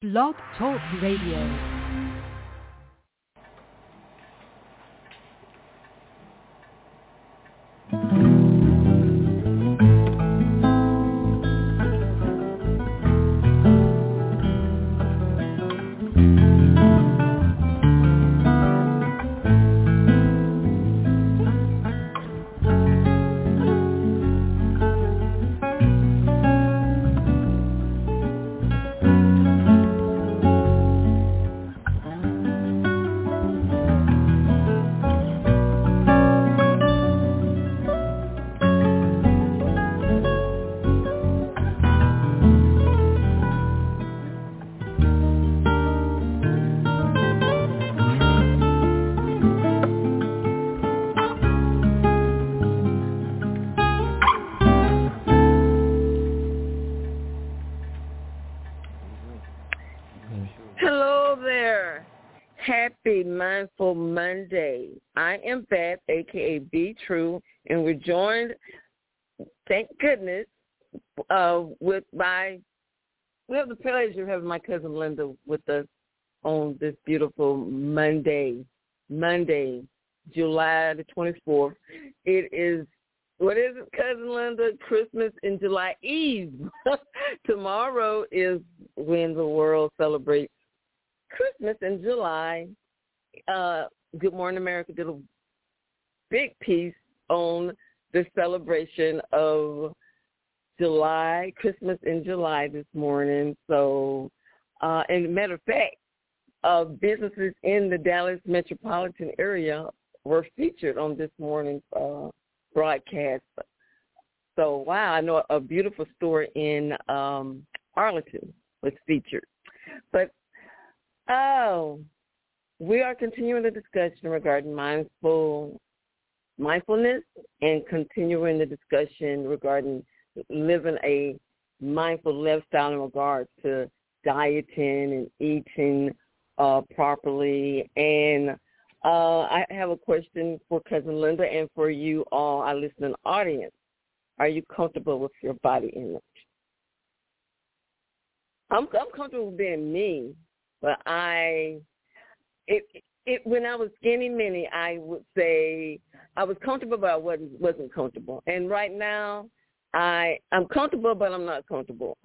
Blog Talk Radio. Mindful Monday. I am Beth, a.k.a. Be True, and we're joined, thank goodness, we have the pleasure of having my cousin Linda with us on this beautiful Monday, July the 24th. It is, what is it, cousin Linda? Christmas in July Eve. Tomorrow is when the world celebrates Christmas in July. Good Morning America did a big piece on the celebration of July, Christmas in July this morning. So, and matter of fact, businesses in the Dallas metropolitan area were featured on this morning's broadcast. So, wow, I know a beautiful store in Arlington was featured. But, we are continuing the discussion regarding mindfulness and continuing the discussion regarding living a mindful lifestyle in regards to dieting and eating properly. And I have a question for Cousin Linda and for you all, our listening audience. Are you comfortable with your body image? I'm comfortable with being me, but when I was skinny mini, I would say I was comfortable, but I wasn't comfortable. And right now, I'm comfortable, but I'm not comfortable.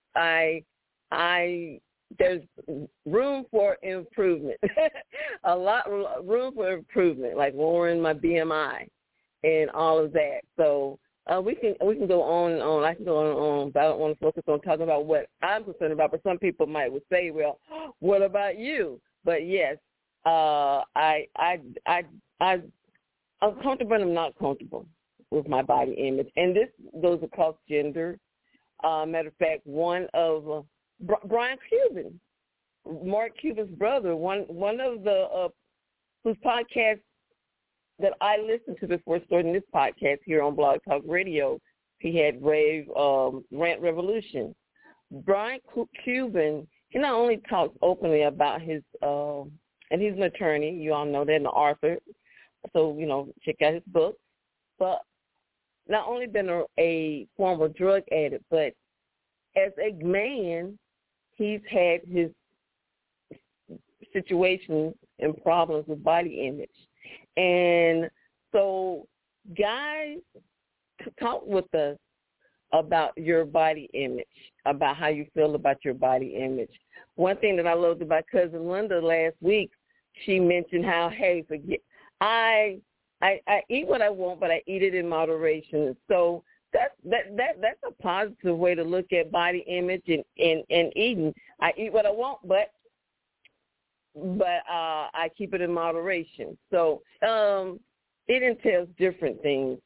There's room for improvement, a lot room for improvement, like lowering my BMI and all of that. So we can go on and on. I can go on and on, but I don't want to focus on talking about what I'm concerned about. But some people might would say, well, what about you? But yes. I'm comfortable and I'm not comfortable with my body image. And this goes across gender. Matter of fact, one of Brian Cuban, Mark Cuban's brother, one of the whose podcast that I listened to before starting this podcast here on Blog Talk Radio, he had Rant Revolution. Brian Cuban, he not only talks openly about his and he's an attorney, you all know that, and an author, so, check out his book. But not only been a former drug addict, but as a man, he's had his situations and problems with body image. And so guys, talk with us about your body image, about how you feel about your body image. One thing that I loved about Cousin Linda last week, she mentioned how, hey, I eat what I want, but I eat it in moderation. So that's a positive way to look at body image and eating. I eat what I want, but I keep it in moderation. So it entails different things.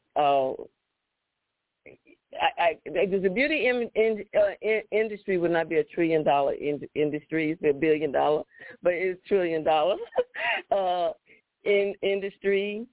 The beauty industry would not be $1 trillion industry. It's $1 billion, but it's $1 trillion in industry.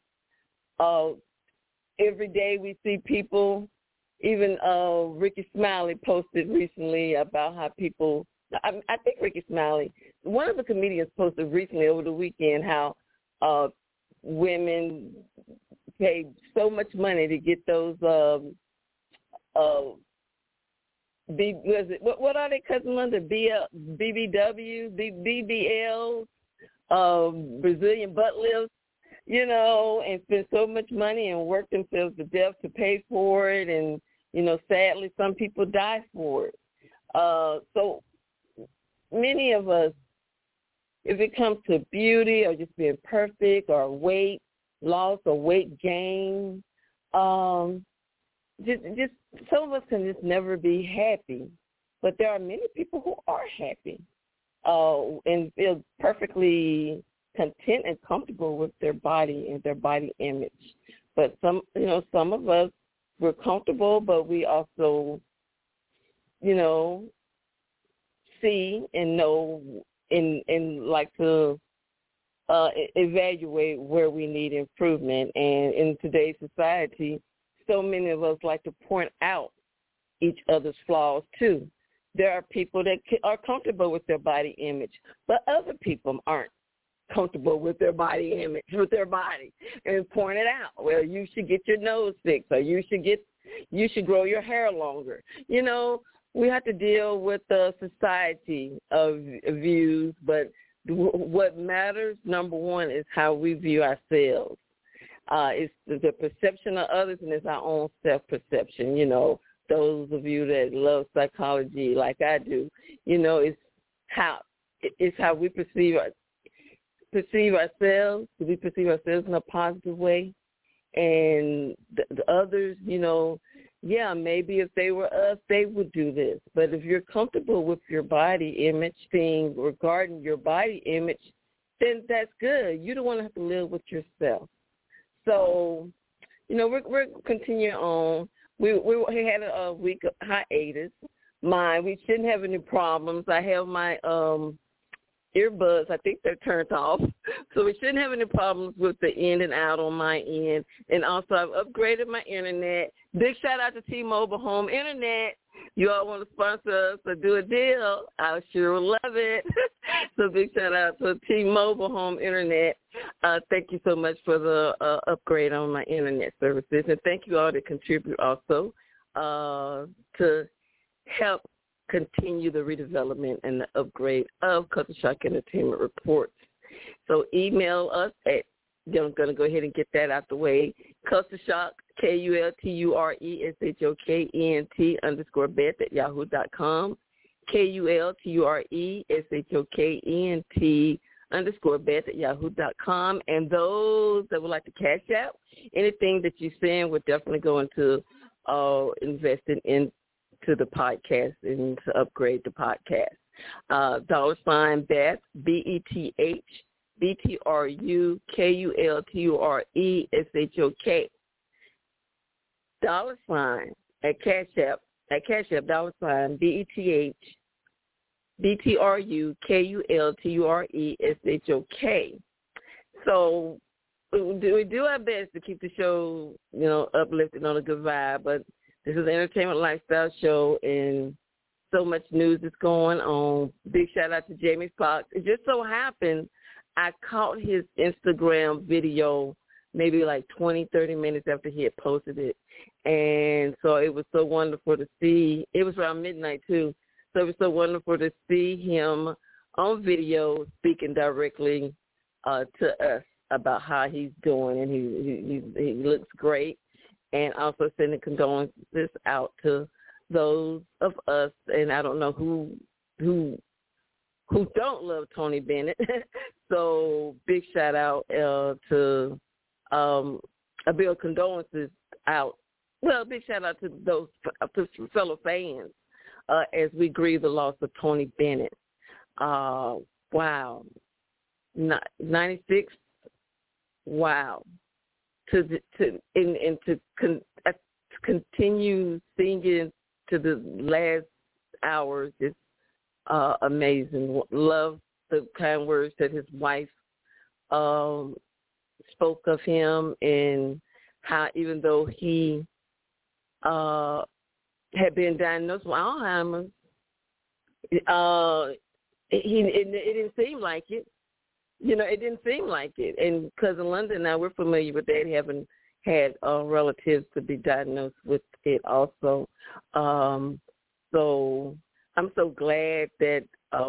Every day we see people. Even Ricky Smiley posted recently about how people. I think Ricky Smiley, one of the comedians, posted recently over the weekend how women pay so much money to get those what are they, Cousin Linda? BBW, BBL, Brazilian butt lifts, and spend so much money and work themselves to death to pay for it, and sadly, some people die for it. So many of us, if it comes to beauty or just being perfect or weight loss or weight gain, just some of us can just never be happy. But there are many people who are happy and feel perfectly content and comfortable with their body and their body image. But some of us, we're comfortable, but we also, see and know and like to evaluate where we need improvement. And in today's society, so many of us like to point out each other's flaws too. There are people that are comfortable with their body image, but other people aren't comfortable with their body image, with their body, and point it out. Well, you should get your nose fixed, or you should grow your hair longer. We have to deal with the society of views, but what matters, number one, is how we view ourselves. It's the perception of others, and it's our own self-perception. Those of you that love psychology like I do, it's how we perceive ourselves. Do we perceive ourselves in a positive way? And the others, maybe if they were us, they would do this. But if you're comfortable with your body image, things regarding your body image, then that's good. You don't want to have to live with yourself. So, we're continuing on. We had a week of hiatus. We shouldn't have any problems. I have my earbuds. I think they're turned off. So we shouldn't have any problems with the in and out on my end. And also, I've upgraded my internet. Big shout out to T-Mobile Home Internet. You all want to sponsor us or do a deal, I sure would love it. So big shout out to T-Mobile Home Internet. Thank you so much for the upgrade on my internet services. And thank you all that contribute also to help continue the redevelopment and the upgrade of Culture Shock Entertainment Reports. So email us at, I'm going to go ahead and get that out the way, Culture Shock, KULTURESHOKENT_Beth@yahoo.com, KULTURESHOKENT_Beth@yahoo.com. And those that would like to cash out, anything that you're saying, we're definitely going to investing into the podcast and to upgrade the podcast. $ Beth, BETH, BTRUKULTURESHOK. $ at Cash App, $ BETH, BTRUKULTURESHOK. So we do our best to keep the show, uplifted on a good vibe, but this is an entertainment lifestyle show, and so much news is going on. Big shout out to Jamie Foxx. It just so happened I caught his Instagram video maybe like 20, 30 minutes after he had posted it. And so it was so wonderful to see. It was around midnight, too. So it was so wonderful to see him on video speaking directly to us about how he's doing. And he looks great. And also sending condolences out to those of us, and I don't know who don't love Tony Bennett. So big shout out to a bill of condolences out. Well, big shout out to those to fellow fans as we grieve the loss of Tony Bennett. Wow, 96. Wow. To continue singing to the last hours is amazing. Love the kind words that his wife spoke of him, and how even though he had been diagnosed with Alzheimer's, it didn't seem like it. It didn't seem like it. And Cousin Linda and I, we're familiar with that, having had relatives to be diagnosed with it also. so I'm so glad that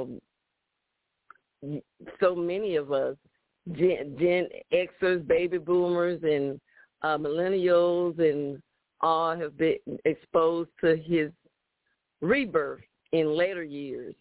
so many of us, Gen Xers, baby boomers, and millennials, and all have been exposed to his rebirth in later years.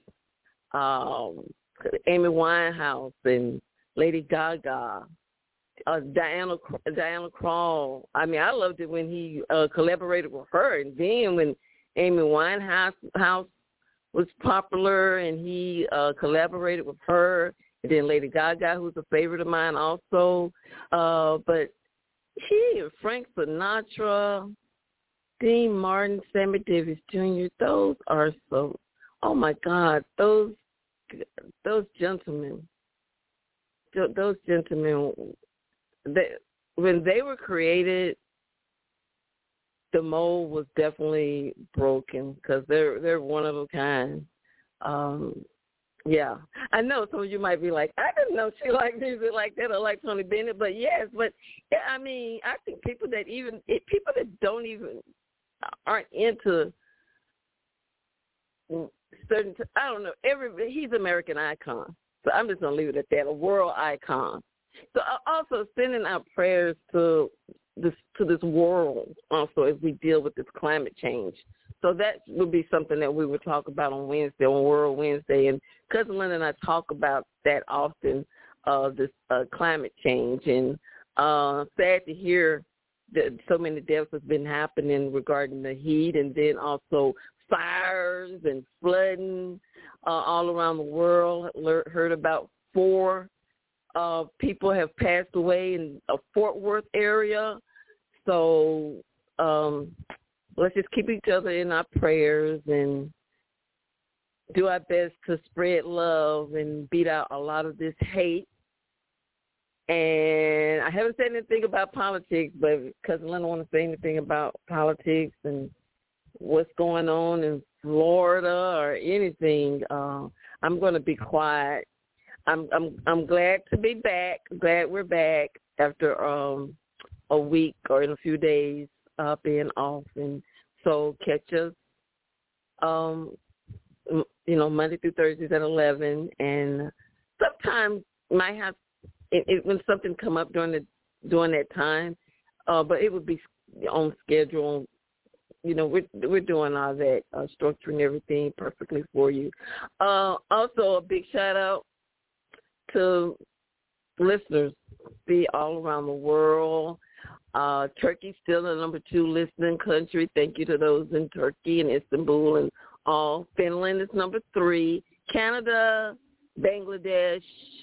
Amy Winehouse and Lady Gaga, Diana Krall. I mean, I loved it when he collaborated with her, and then when Amy Winehouse was popular and he collaborated with her, and then Lady Gaga, who's a favorite of mine also. But he and Frank Sinatra, Dean Martin, Sammy Davis Jr., those are so, oh my God, those gentlemen, when they were created, the mold was definitely broken because they're one of a kind. Yeah, I know some of you might be like, I didn't know she liked music like that or like Tony Bennett, but yes, but yeah, I mean, I think people that don't even aren't into certain, I don't know, he's an American icon. So I'm just gonna leave it at that, a world icon. So also sending our prayers to this world also as we deal with this climate change. So that would be something that we would talk about on Wednesday, on World Wednesday. And Cousin Linda and I talk about that often, this climate change. And sad to hear that so many deaths have been happening regarding the heat, and then also fires and flooding all around the world. Heard about 4 people have passed away in a Fort Worth area. So let's just keep each other in our prayers and do our best to spread love and beat out a lot of this hate. And I haven't said anything about politics, but Cousin Linda want to say anything about politics and what's going on in Florida or anything, I'm going to be quiet. I'm glad to be back. Glad we're back after a week or in a few days being off, and so catch us, Monday through Thursdays at 11, and sometimes might have when something come up during that time, but it would be on schedule. We're doing all that, structuring everything perfectly for you. Also, a big shout out to listeners all around the world. Turkey's still the number 2 listening country. Thank you to those in Turkey and Istanbul and all. Finland is number 3. Canada, Bangladesh,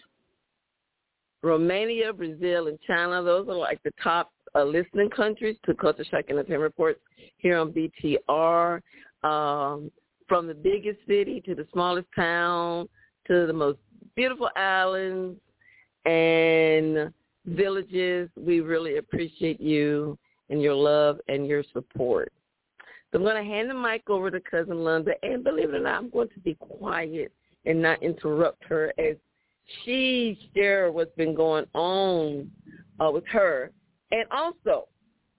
Romania, Brazil, and China. Those are like the top listening countries to Culture Shock Entertainment Reports here on BTR. From the biggest city to the smallest town to the most beautiful islands and villages, we really appreciate you and your love and your support. So I'm going to hand the mic over to Cousin Linda, and believe it or not, I'm going to be quiet and not interrupt her as she shares what's been going on with her. And also,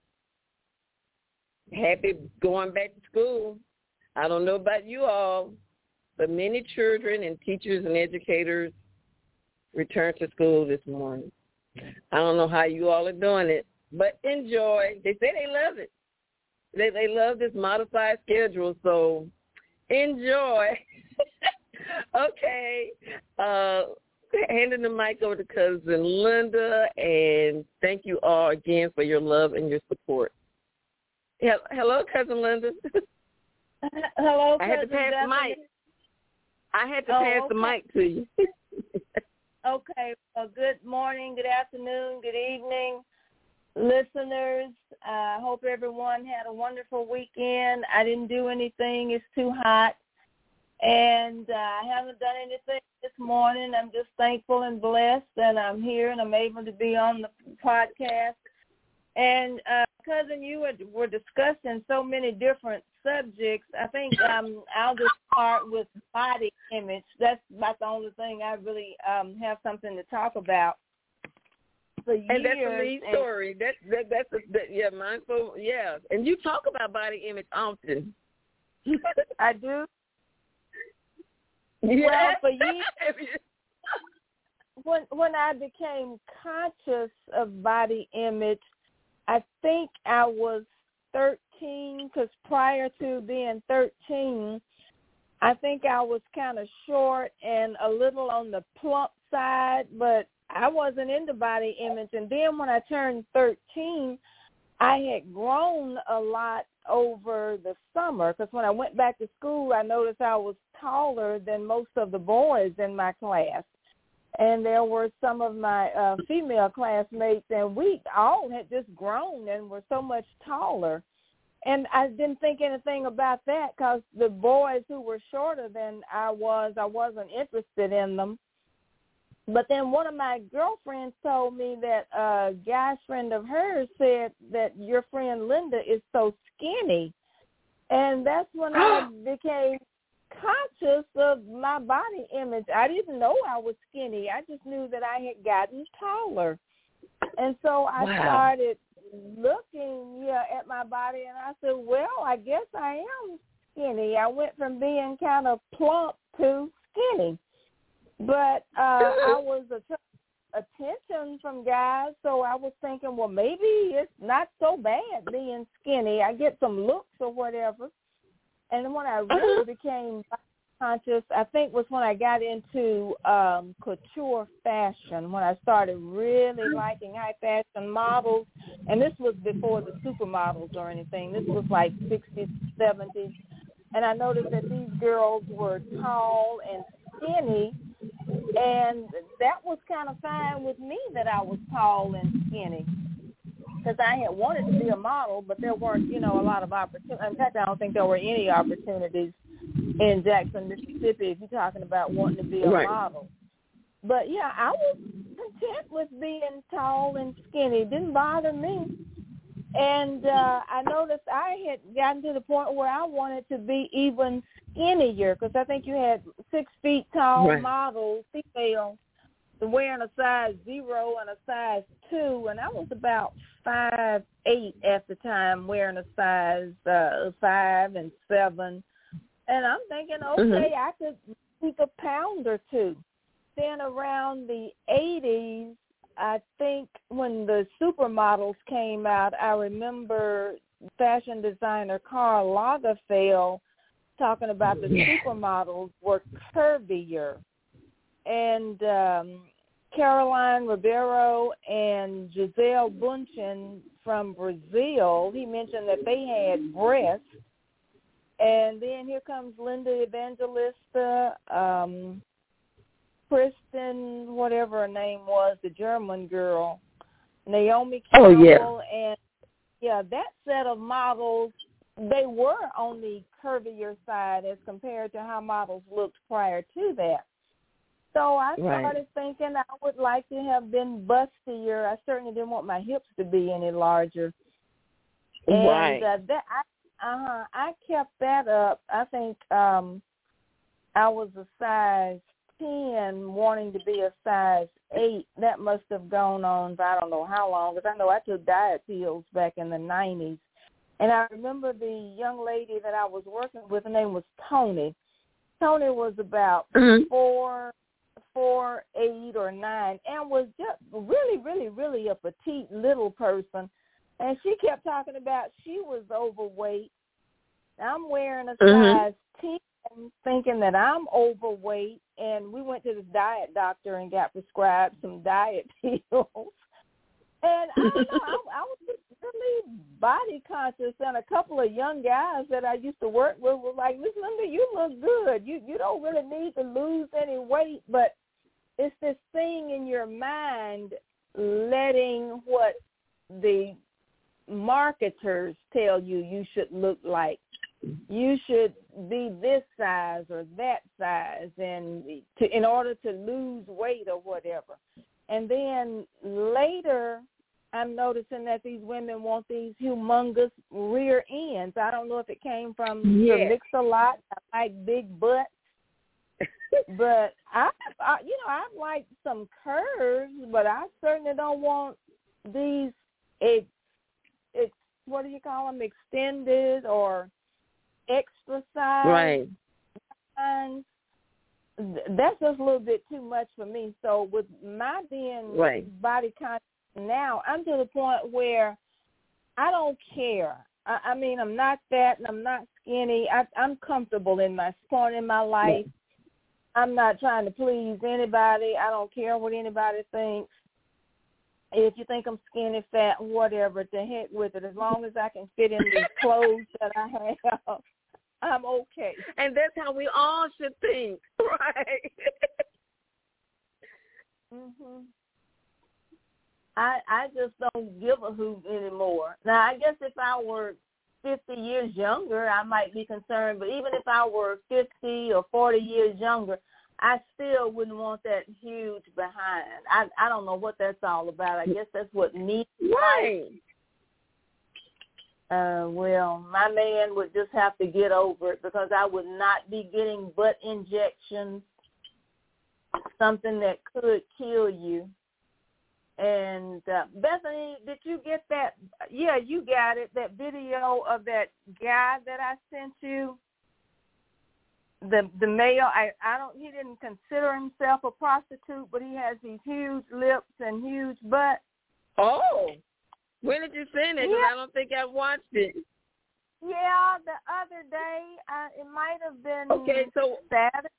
happy going back to school. I don't know about you all, but many children and teachers and educators returned to school this morning. I don't know how you all are doing it, but enjoy. They say they love it. They love this modified schedule, so enjoy. Okay. Handing the mic over to Cousin Linda, and thank you all again for your love and your support. Hello, Cousin Linda. Hello, I had to pass the mic. I had to pass the mic to you. Okay. Well, good morning, good afternoon, good evening, listeners. I hope everyone had a wonderful weekend. I didn't do anything. It's too hot. And I haven't done anything this morning. I'm just thankful and blessed that I'm here and I'm able to be on the podcast. And, Cousin, you were discussing so many different subjects. I think I'll just start with body image. That's about the only thing I really have something to talk about. For years, and that's a lead story. That's mindful. Yeah, and you talk about body image often. I do. Yeah. Well, for years, when I became conscious of body image, I think I was 13, because prior to being 13, I think I was kind of short and a little on the plump side, but I wasn't into body image. And then when I turned 13, I had grown a lot over the summer, because when I went back to school, I noticed I was taller than most of the boys in my class. And there were some of my female classmates, and we all had just grown and were so much taller. And I didn't think anything about that, because the boys who were shorter than I wasn't interested in them. But then one of my girlfriends told me that a guy friend of hers said that your friend Linda is so skinny. And that's when I became conscious of my body image. I didn't know I was skinny. I just knew that I had gotten taller. And so I started looking at my body, and I said, well, I guess I am skinny. I went from being kind of plump to skinny. But I was attention from guys, so I was thinking, well, maybe it's not so bad being skinny. I get some looks or whatever. And then when I really became conscious, I think was when I got into couture fashion, when I started really liking high fashion models. And this was before the supermodels or anything. This was like 60s, 70s. And I noticed that these girls were tall and skinny, and that was kind of fine with me that I was tall and skinny, because I had wanted to be a model, but there weren't, a lot of opportunities. In fact, I don't think there were any opportunities in Jackson, Mississippi, if you're talking about wanting to be a model. But, yeah, I was content with being tall and skinny. It didn't bother me. And I noticed I had gotten to the point where I wanted to be even skinnier, because I think you had 6 feet tall models, female, wearing a size 0 and a size 2, and I was about 5'8" at the time, wearing a size 5 and 7. And I'm thinking, okay, I could keep a pound or two. Then around the 80s, I think when the supermodels came out, I remember fashion designer Karl Lagerfeld talking about the supermodels were curvier. And Caroline Ribeiro and Gisele Bündchen from Brazil, he mentioned that they had breasts. And then here comes Linda Evangelista, Kristen, whatever her name was, the German girl, Naomi Campbell, and that set of models, they were on the curvier side as compared to how models looked prior to that. So I started thinking I would like to have been bustier. I certainly didn't want my hips to be any larger. And I kept that up. I think I was a size 10 wanting to be a size 8. That must have gone on for I don't know how long, because I know I took diet pills back in the 90s. And I remember the young lady that I was working with, her name was Tony. Tony was about 4'8" or 9, and was just really, really, really a petite little person. And she kept talking about she was overweight. I'm wearing a size 10, thinking that I'm overweight, and we went to this diet doctor and got prescribed some diet pills. And I don't know, I was just really body conscious, and a couple of young guys that I used to work with were like, Miss Linda, you look good. You don't really need to lose any weight, but it's this thing in your mind letting what the marketers tell you should look like. You should be this size or that size, and in order to lose weight or whatever. And then later, I'm noticing that these women want these humongous rear ends. I don't know if it came from the mix-a-lot. I like big butts. But I like some curves, but I certainly don't want these, what do you call them, extended or extra size. Right. And that's just a little bit too much for me. So with my being body conscious now, I'm to the point where I don't care. I mean, I'm not fat and I'm not skinny. I'm comfortable in my point in my life. I'm not trying to please anybody. I don't care what anybody thinks. If you think I'm skinny, fat, whatever, to heck with it. As long as I can fit in these clothes that I have, I'm okay. And that's how we all should think, right? Mhm. I just don't give a hoot anymore. Now, I guess if I were 50 years younger, I might be concerned. But even if I were 50 or 40 years younger, I still wouldn't want that huge behind. I don't know what that's all about. I guess that's what me. Right. Well, my man would just have to get over it because I would not be getting butt injections, something that could kill you. And Bethany, did you get that? Yeah, you got it. That video of that guy that I sent you. The male, he didn't consider himself a prostitute, but he has these huge lips and huge butt. Oh, when did you send it? 'Cause I don't think I watched it. Yeah, the other day. It might have been Saturday.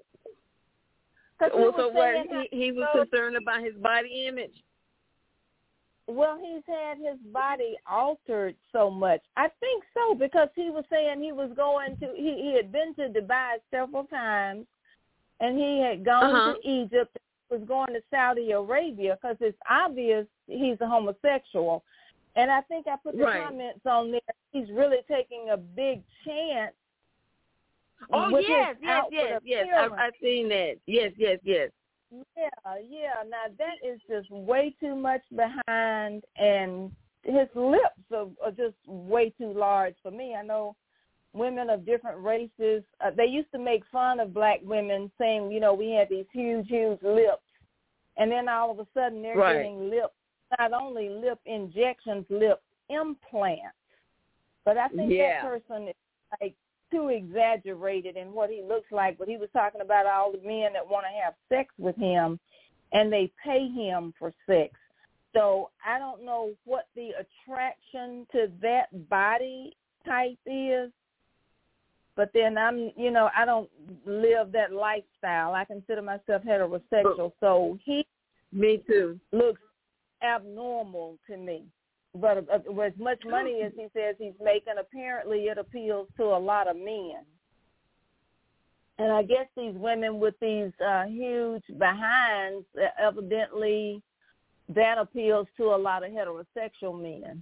So what? He was concerned about his body image. Well, he's had his body altered so much. I think so because he was saying he was going to. He had been to Dubai several times, and he had gone to Egypt. Was going to Saudi Arabia because it's obvious he's a homosexual. And I think I put the comments on there. He's really taking a big chance. Oh, yes. I've seen that. Yes. Yeah. Now, that is just way too much behind, and his lips are just way too large for me. I know women of different races, they used to make fun of black women saying, we had these huge lips. And then all of a sudden they're getting not only lip injections, lip implants. But I think that person is like too exaggerated in what he looks like. But he was talking about all the men that want to have sex with him, and they pay him for sex. So I don't know what the attraction to that body type is. But then I don't live that lifestyle. I consider myself heterosexual. So me too, looks abnormal to me. But as much money as he says he's making, apparently it appeals to a lot of men. And I guess these women with these huge behinds, evidently that appeals to a lot of heterosexual men.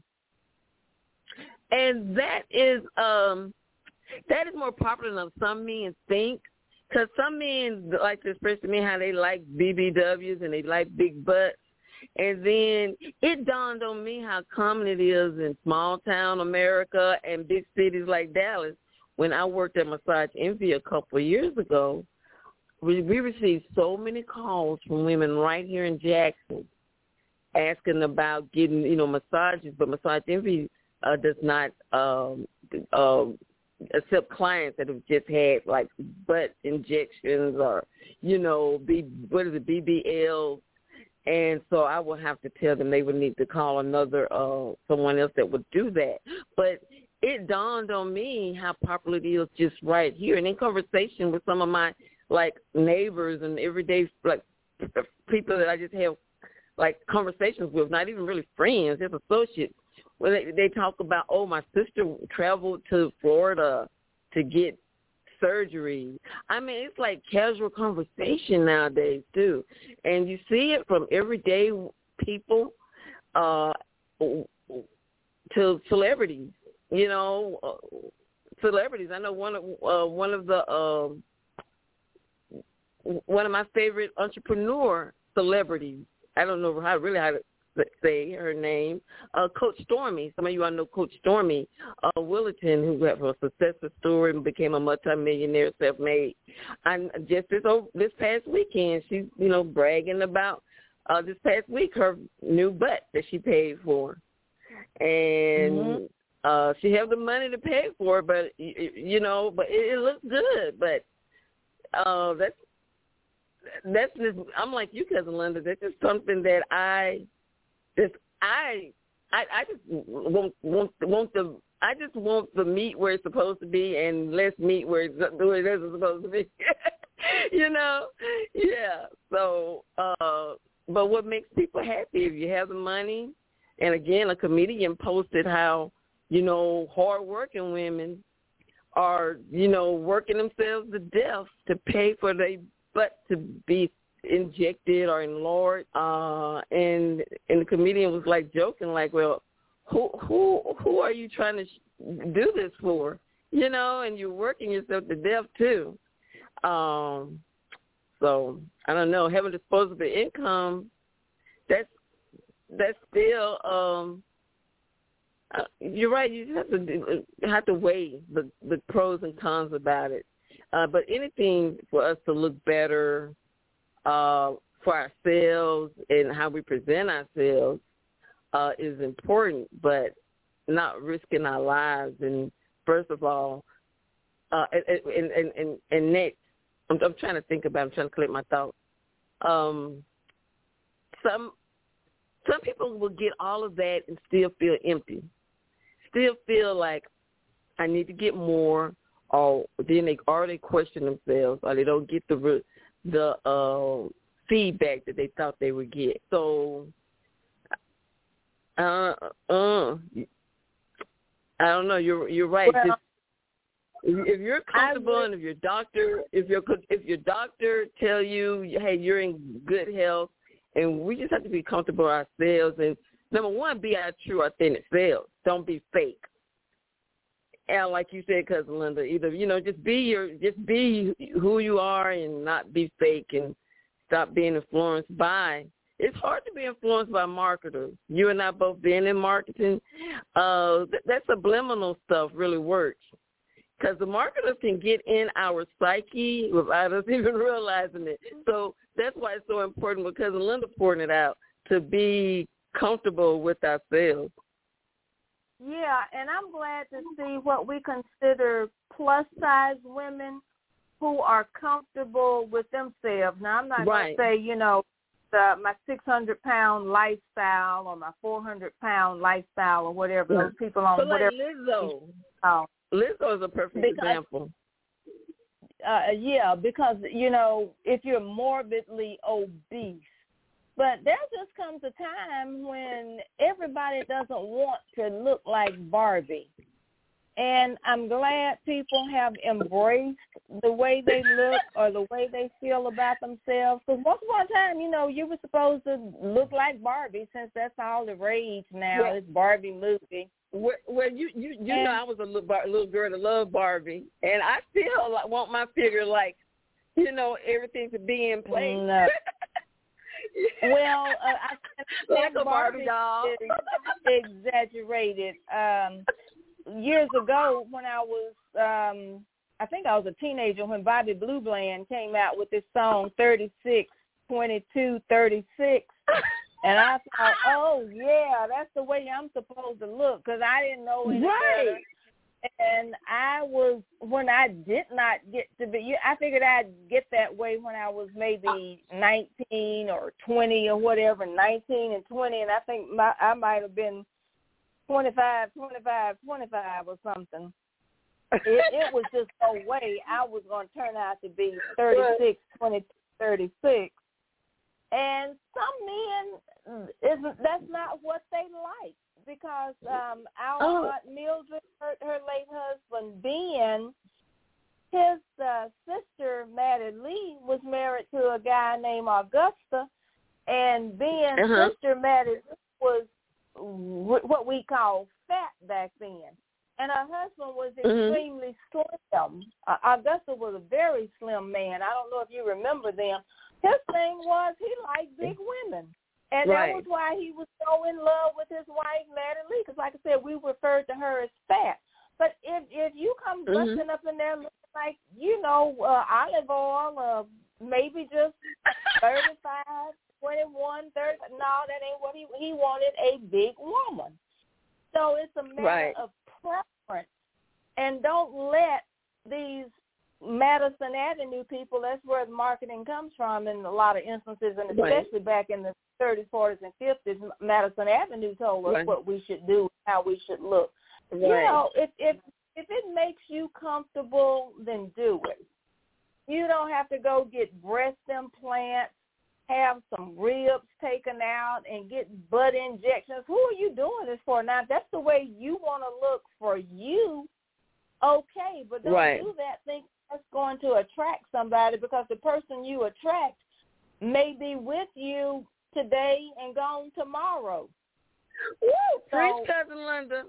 And that is more popular than some men think, because some men like to express to me how they like BBWs and they like big butts. And then it dawned on me how common it is in small-town America and big cities like Dallas. When I worked at Massage Envy a couple of years ago, we received so many calls from women right here in Jackson asking about getting, massages, but Massage Envy does not accept clients that have just had like butt injections or, BBLs. And so I will have to tell them they would need to call someone else that would do that. But it dawned on me how popular it is just right here. And in conversation with some of my, neighbors and everyday, people that I just have, conversations with, not even really friends, just associates, where they talk about, my sister traveled to Florida to get surgery. I mean, it's like casual conversation nowadays, too. And you see it from everyday people to celebrities, celebrities. I know one of my favorite entrepreneur celebrities, I don't know how to say her name, Coach Stormy. Some of you all know Coach Stormy Willerton, who had a successful story and became a multimillionaire, self-made. And just this past weekend, she's bragging about this past week her new butt that she paid for, and She have the money to pay for it, but but it looks good. But that's just, I'm like you, Cousin Linda. That's just something that I just want the meat where it's supposed to be and less meat where it's supposed to be. Yeah. So, but what makes people happy if you have the money? And again, a comedian posted how hard-working women are working themselves to death to pay for their butt to be injected or enlarged. And the comedian was like joking, like, well, who are you trying to do this for? And you're working yourself to death too. So I don't know. Having disposable income, that's still. You're right. You just have to weigh the pros and cons about it. But anything for us to look better for ourselves and how we present ourselves is important, but not risking our lives. And first of all, and next, I'm trying to think about it. I'm trying to collect my thoughts. Some people will get all of that and still feel empty, still feel like I need to get more, or then they already question themselves, or they don't get the feedback that they thought they would get. So, I don't know. You're right. Well, just, if you're comfortable and if your doctor tell you, hey, you're in good health, and we just have to be comfortable ourselves. And number one, be our true, authentic selves. Don't be fake. And like you said, Cousin Linda, either just be who you are and not be fake, and stop being influenced by. It's hard to be influenced by marketers. You and I both being in marketing, that subliminal stuff really works. Because the marketers can get in our psyche without us even realizing it. So that's why it's so important, what Cousin Linda pointed out, to be comfortable with ourselves. Yeah, and I'm glad to see what we consider plus-size women who are comfortable with themselves. Now, I'm not going to say, my 600-pound lifestyle or my 400-pound lifestyle or whatever. Those people on but whatever. Like Lizzo is a perfect example. Yeah, because, if you're morbidly obese, but there just comes a time when everybody doesn't want to look like Barbie. And I'm glad people have embraced the way they look or the way they feel about themselves. Because once upon a time, you were supposed to look like Barbie, since that's all the rage now, this Barbie movie. Well, you know, I was a little girl that loved Barbie, and I still want my figure everything to be in place. No. Well, I like a Barbie doll. Exaggerated. Years ago, when I was, I think I was a teenager, when Bobby Blue Bland came out with this song 36, 22, 36. And I thought, oh, yeah, that's the way I'm supposed to look, because I didn't know any better. And when I did not get to be, I figured I'd get that way when I was maybe 19 or 20 or whatever, 19 and 20. And I think I might have been 25 or something. It was just no way I was going to turn out to be 36, 22, 36. And some men, that's not what they like, because our Aunt Mildred, her late husband, Ben, his sister, Maddie Lee, was married to a guy named Augusta, and Ben's sister, Maddie Lee, was what we call fat back then. And her husband was extremely slim. Augusta was a very slim man. I don't know if you remember them. His thing was he liked big women. And that was why he was so in love with his wife, Maddie Lee, because like I said, we referred to her as fat. But if you come busting up in there looking like, olive oil, maybe just 35, 21, 30, no, that ain't what he wanted, a big woman. So it's a matter of preference. And don't let these Madison Avenue people, that's where the marketing comes from in a lot of instances, and especially back in the 30s, 40s, and 50s, Madison Avenue told us what we should do, how we should look. Right. You know, if it makes you comfortable, then do it. You don't have to go get breast implants, have some ribs taken out, and get butt injections. Who are you doing this for? Now, if that's the way you want to look for you, okay, but don't do that thinking that's going to attract somebody, because the person you attract may be with you today and gone tomorrow. Woo! Preach, Cousin Linda.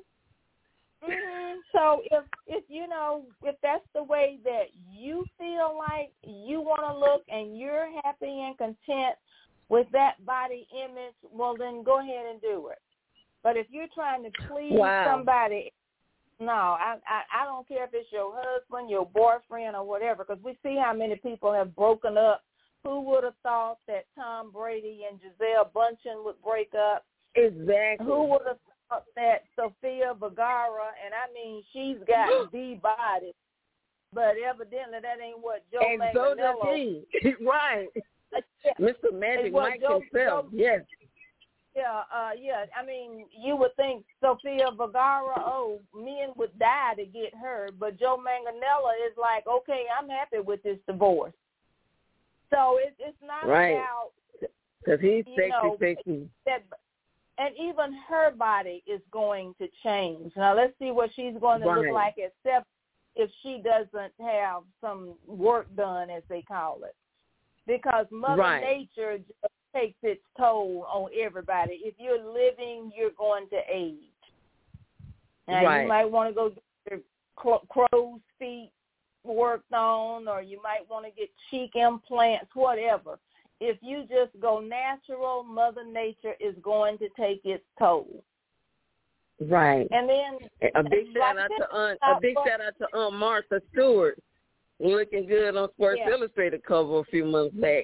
So if you know, if that's the way that you feel like you want to look and you're happy and content with that body image, well, then go ahead and do it. But if you're trying to please somebody, no, I don't care if it's your husband, your boyfriend, or whatever, because we see how many people have broken up. Who would have thought that Tom Brady and Gisele Bündchen would break up? Exactly. Who would have thought that Sofia Vergara, and I mean, she's got the body, but evidently that ain't what Joe Manganiello. So does he. Right. Mr. Magic Mike himself, yes. Yeah. I mean, you would think Sofia Vergara, men would die to get her, but Joe Manganiello is like, okay, I'm happy with this divorce. So it's not about, because he's sexy. And even her body is going to change. Now let's see what she's going to look like, except if she doesn't have some work done, as they call it, because Mother Nature just takes its toll on everybody. If you're living, you're going to age. Now, you might want to go get your crow's feet worked on, or you might want to get cheek implants, whatever. If you just go natural, Mother Nature is going to take its toll. Right. And then a big shout out to Aunt Martha Stewart, looking good on Sports Illustrated cover a few months back.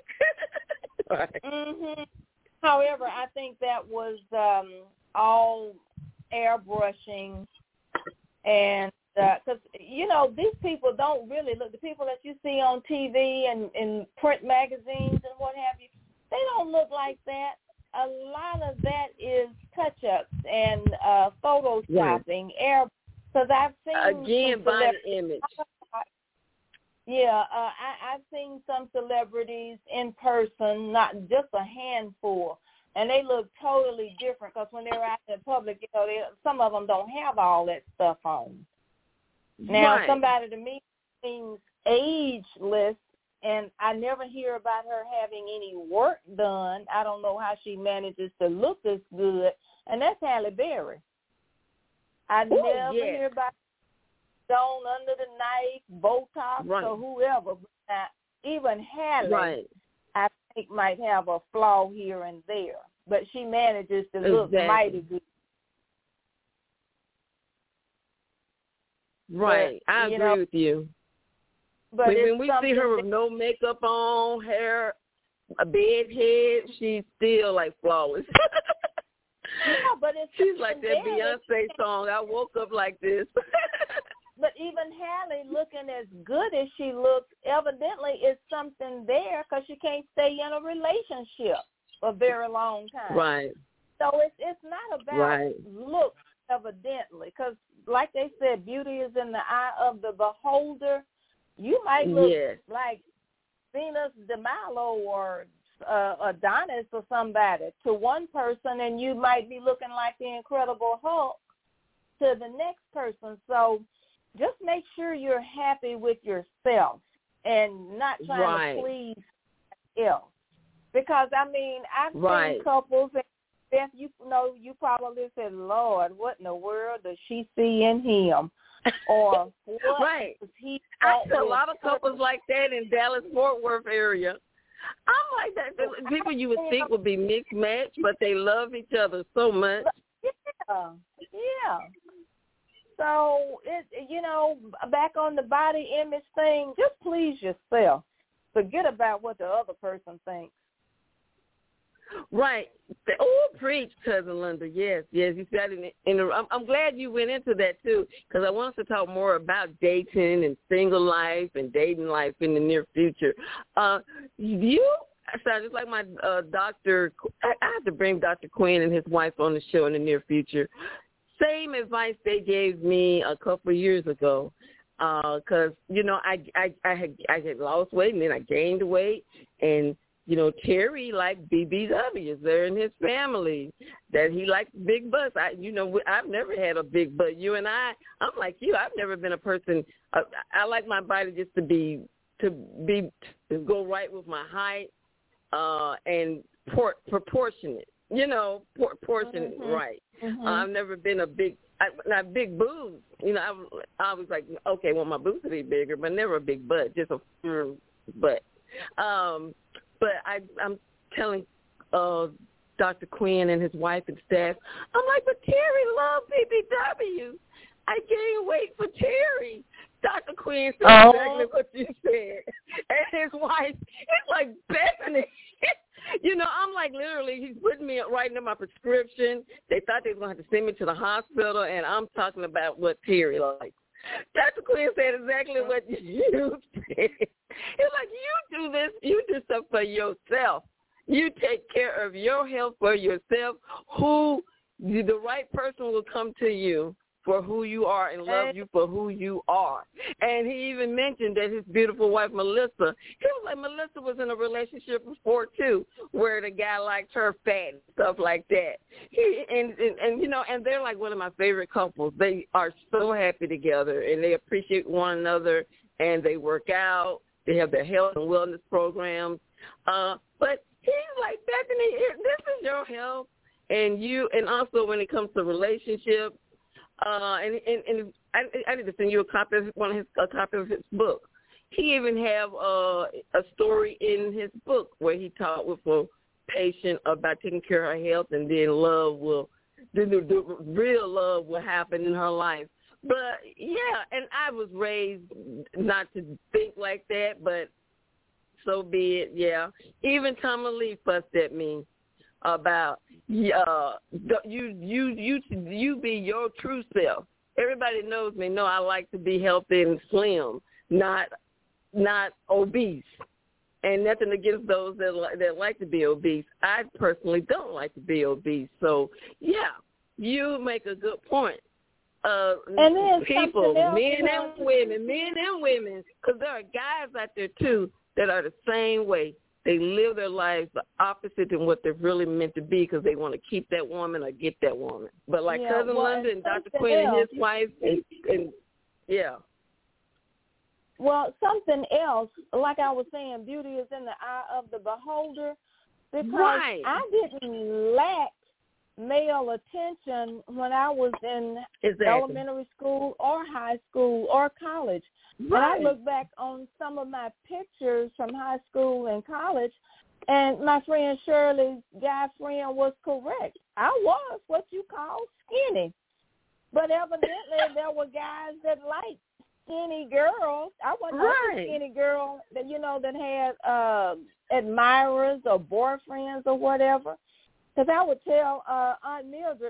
However, I think that was all airbrushing, and because these people don't really look. The people that you see on TV and in print magazines and what have you, they don't look like that. A lot of that is touch-ups and photoshopping, because I've seen body image. I've seen some celebrities in person, not just a handful, and they look totally different, because when they're out in public, some of them don't have all that stuff on. Now, somebody to me seems ageless, and I never hear about her having any work done. I don't know how she manages to look this good, and that's Halle Berry. I never hear about stone under the knife, Botox, or whoever. But even Halle, I think, might have a flaw here and there, but she manages to look mighty good. Right, but, I agree with you. But when we see her with no makeup on, hair, a bed head, she's still like flawless. But she's like that Beyonce song, I woke up like this. But even Halle, looking as good as she looks, evidently is something there, because she can't stay in a relationship for a very long time. Right. So it's not about looks, evidently, because like they said, beauty is in the eye of the beholder. You might look like Venus de Milo or Adonis or somebody to one person, and you might be looking like the Incredible Hulk to the next person. So just make sure you're happy with yourself and not trying to please else. Because, I mean, I've seen couples, and Beth, you probably said, Lord, what in the world does she see in him? Or what does he I see a lot of couples like that in Dallas-Fort Worth area. I'm like that. People you would think would be mixed match, but they love each other so much. Yeah. So, back on the body image thing, just please yourself. Forget about what the other person thinks. Right. Preach, Cousin Linda. Yes. You said it. I'm glad you went into that, too, because I want us to talk more about dating and single life and dating life in the near future. You sound just like my doctor. I have to bring Dr. Quinn and his wife on the show in the near future. Same advice they gave me a couple of years ago. Because, I had lost weight and then I gained weight, and Terry liked BBWs. They're in his family. That he likes big butts. I've never had a big butt. You and I'm like you. I've never been a person. I like my body just to go right with my height, and proportionate. Proportionate, right. I've never been not big boobs. I was like, okay, I want my boobs to be bigger, but never a big butt, just a firm butt. But I'm telling Dr. Quinn and his wife and staff, I'm like, but Terry loved BBW. I gained weight for Terry. Dr. Quinn said exactly what you said. And his wife, it's like Bethany. I'm like, literally, he's putting me writing in my prescription. They thought they were going to have to send me to the hospital, and I'm talking about what Terry likes. Dr. Quinn said exactly what you said. It's like, you do this, you do stuff for yourself. You take care of your health for yourself. The right person will come to you for who you are and love you for who you are. And he even mentioned that his beautiful wife, Melissa, he was like, Melissa was in a relationship before, too, where the guy liked her fat and stuff like that. And they're like one of my favorite couples. They are so happy together, and they appreciate one another, and they work out. They have their health and wellness programs. But he's like, Bethany, this is your health, and also when it comes to relationships, and I need to send you a copy of his book. He even have a story in his book where he taught with a patient about taking care of her health, and then the real love will happen in her life. But yeah, and I was raised not to think like that, but so be it. Yeah, even Tommy Lee fussed at me about you be your true self. Everybody knows me. I like to be healthy and slim, not obese. And nothing against those that like to be obese. I personally don't like to be obese. So yeah, you make a good point. And then people, men and women, because there are guys out there too that are the same way. They live their lives the opposite than what they're really meant to be because they want to keep that woman or get that woman. But like Cousin Linda and Dr. Quinn and his wife, and yeah. Well, something else, like I was saying, beauty is in the eye of the beholder, because I didn't lack male attention when I was in elementary school or high school or college. Right. And I look back on some of my pictures from high school and college, and my friend Shirley's guy friend was correct. I was what you call skinny. But evidently there were guys that liked skinny girls. I wasn't a skinny girl that, that had admirers or boyfriends or whatever. Because I would tell Aunt Mildred,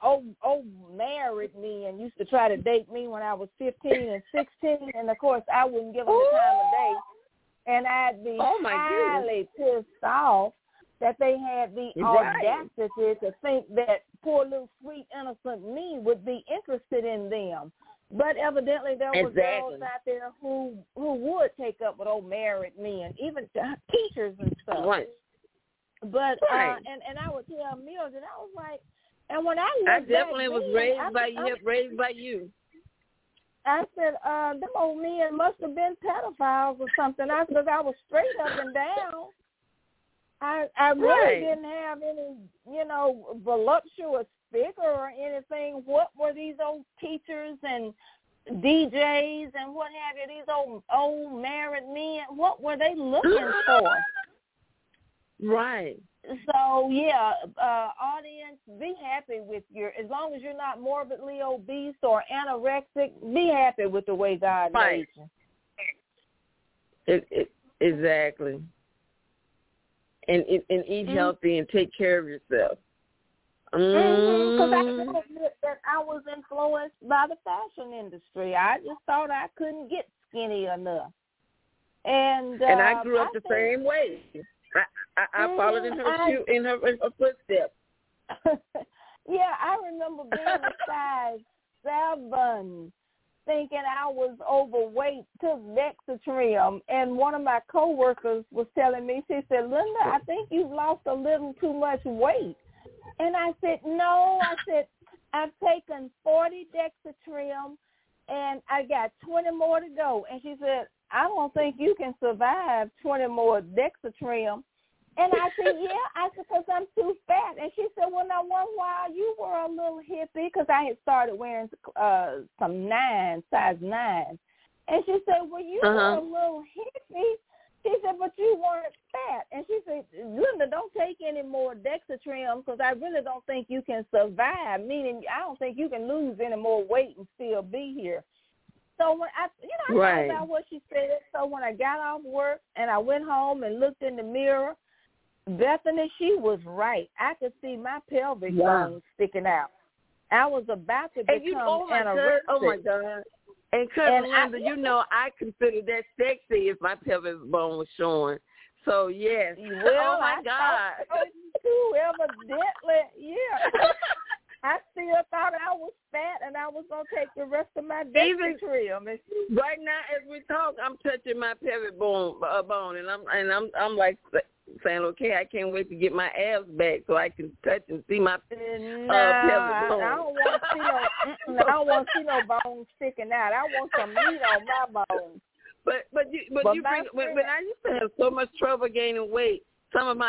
married me and used to try to date me when I was 15 and 16. And, of course, I wouldn't give them the time of day. And I'd be highly pissed off that they had the audacity to think that poor little sweet, innocent me would be interested in them. But evidently there were girls out there who would take up with married men, even teachers and stuff. Right. But and I would tell Mildred, I was like, and when I definitely was raised by you. I said, them old men must have been pedophiles or something. I said, I was straight up and down. I really didn't have any, voluptuous figure or anything. What were these old teachers and DJs and what have you? These old married men. What were they looking for? Right. So, audience, be happy with as long as you're not morbidly obese or anorexic, be happy with the way God made you. Exactly. and eat healthy and take care of yourself. Because I didn't admit that I was influenced by the fashion industry. I just thought I couldn't get skinny enough. And I grew up the same way. I followed in her footsteps. Yeah, I remember being a size 7, thinking I was overweight, took Dexatrim, and one of my coworkers was telling me, she said, Linda, I think you've lost a little too much weight. And I said, no. I said, I've taken 40 Dexatrim, and I got 20 more to go. And she said, I don't think you can survive 20 more Dexatrim. And I said, yeah. I said, because I'm too fat. And she said, well, now, one while you were a little hippie, because I had started wearing some size 9s. And she said, well, you were a little hippie. She said, but you weren't fat. And she said, Linda, don't take any more Dexatrim because I really don't think you can survive, meaning I don't think you can lose any more weight and still be here. So when I thought about what she said. So when I got off work and I went home and looked in the mirror, Bethany, she was right. I could see my pelvic bones sticking out. I was about to become anorexic. Oh, my God. And Cousin Linda, I consider that sexy if my pelvic bone was showing. So, yes. Well, oh, my God. Evidently, yeah. I still thought I was fat and I was going to take the rest of my Dexatrim. Right now, as we talk, I'm touching my pelvic bone, and I'm like saying, okay, I can't wait to get my abs back so I can touch and see my pelvic bone. I don't want to see no bones sticking out. I want some meat on my bones. But when I used to have so much trouble gaining weight, some of my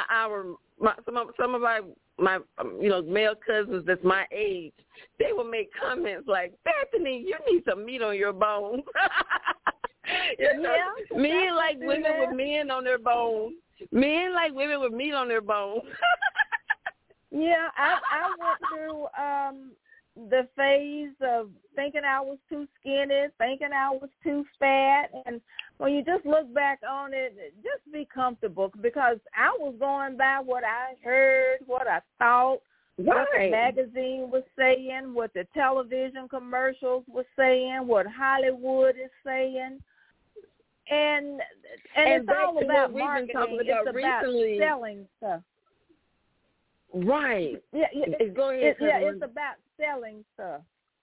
male cousins that's my age, they would make comments like, Bethany, you need some meat on your bones. Men like women with men on their bones. Men like women with meat on their bones. Yeah, I went through the phase of thinking I was too skinny, thinking I was too fat, and when you just look back on it, just be comfortable because I was going by what I heard, what I thought, what the magazine was saying, what the television commercials were saying, what Hollywood is saying. And it's all about marketing. It's about selling stuff. Right. Yeah. It's about selling stuff.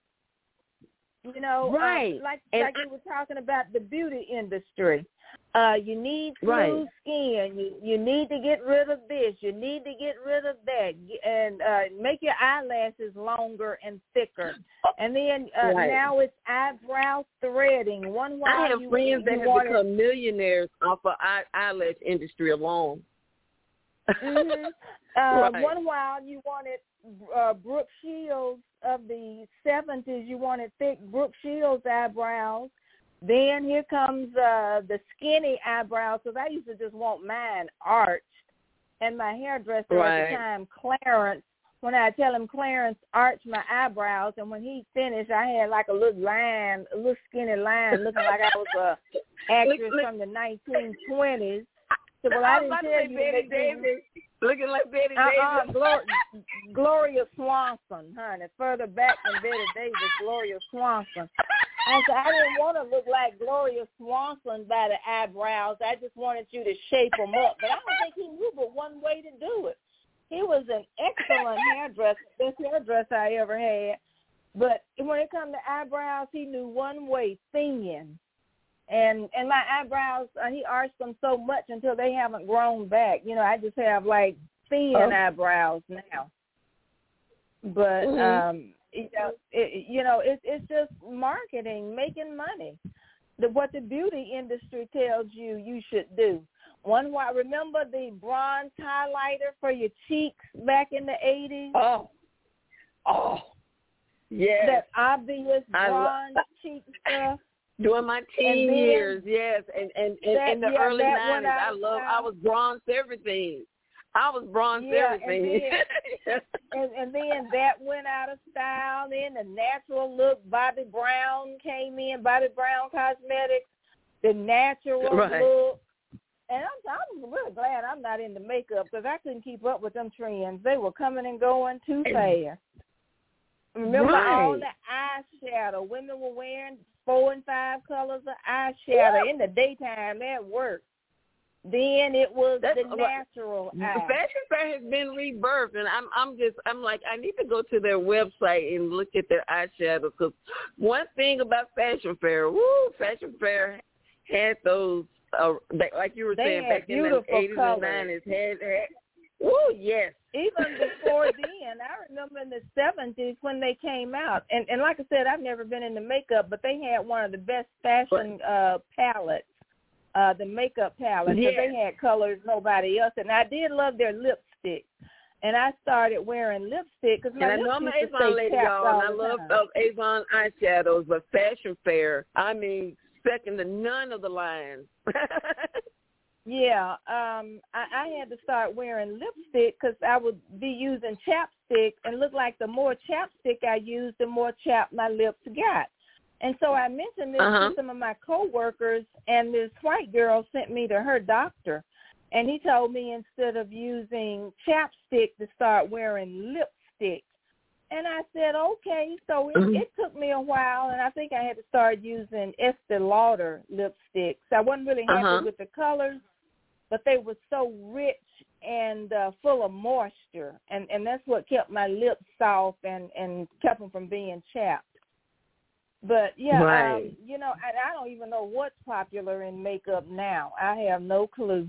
Right. Like you were talking about the beauty industry. You need smooth skin. You need to get rid of this. You need to get rid of that, and make your eyelashes longer and thicker. And then now it's eyebrow threading. I have friends that have become millionaires off of eyelash industry alone. One while you wanted Brooke Shields of the 70s. You wanted thick Brooke Shields eyebrows. Then here comes the skinny eyebrows, because I used to just want mine arched. And my hairdresser at the time, Clarence, when I tell him, Clarence, arch my eyebrows, and when he finished, I had like a little line, a little skinny line, looking like I was a actress from the 1920s. So, well, I didn't tell you Betty Davis. Looking like Betty Davis. Gloria Swanson, honey. Further back than Betty Davis, Gloria Swanson. I said, I didn't want to look like Gloria Swanson by the eyebrows. I just wanted you to shape them up. But I don't think he knew but one way to do it. He was an excellent hairdresser, best hairdresser I ever had. But when it comes to eyebrows, he knew one way, thin. And my eyebrows, he arched them so much until they haven't grown back. I just have like thin eyebrows now. But it's just marketing, making money. What the beauty industry tells you should do. Remember the bronze highlighter for your cheeks back in the 80s? Oh, yes. That obvious bronze cheek stuff. During my teen years, yes, and in the early 90s, I was bronze everything. Everything. And then that went out of style. Then the natural look, Bobbi Brown came in, Bobbi Brown Cosmetics, the natural look. And I'm really glad I'm not into makeup because I couldn't keep up with them trends. They were coming and going too fast. Remember all the eyeshadow? Women were wearing 4 and 5 colors of eyeshadow in the daytime at work. Then it was the natural eye. Fashion Fair has been rebirthed, and I'm like, I need to go to their website and look at their eyeshadow, because one thing about Fashion Fair, Fair had those, like you were saying, back in the 80s colors. and 90s, had yes. Even before then, I remember in the 70s when they came out, and like I said, I've never been into makeup, but they had one of the best fashion palettes. The makeup palette, because they had colors nobody else, and I did love their lipstick. And I started wearing lipstick because my lips I'm an used to Avon stay lady, chapped y'all, all and I the love time. Avon eyeshadows, but Fashion Fair, I mean, second to none of the lines. Yeah, I had to start wearing lipstick because I would be using chapstick, and look like the more chapstick I used, the more chapped my lips got. And so I mentioned this to some of my coworkers, and this white girl sent me to her doctor, and he told me instead of using chapstick to start wearing lipstick. And I said, okay. So it took me a while, and I think I had to start using Estee Lauder lipsticks. I wasn't really happy with the colors, but they were so rich and full of moisture, and that's what kept my lips soft and kept them from being chapped. But, yeah, right. I don't even know what's popular in makeup now. I have no clue.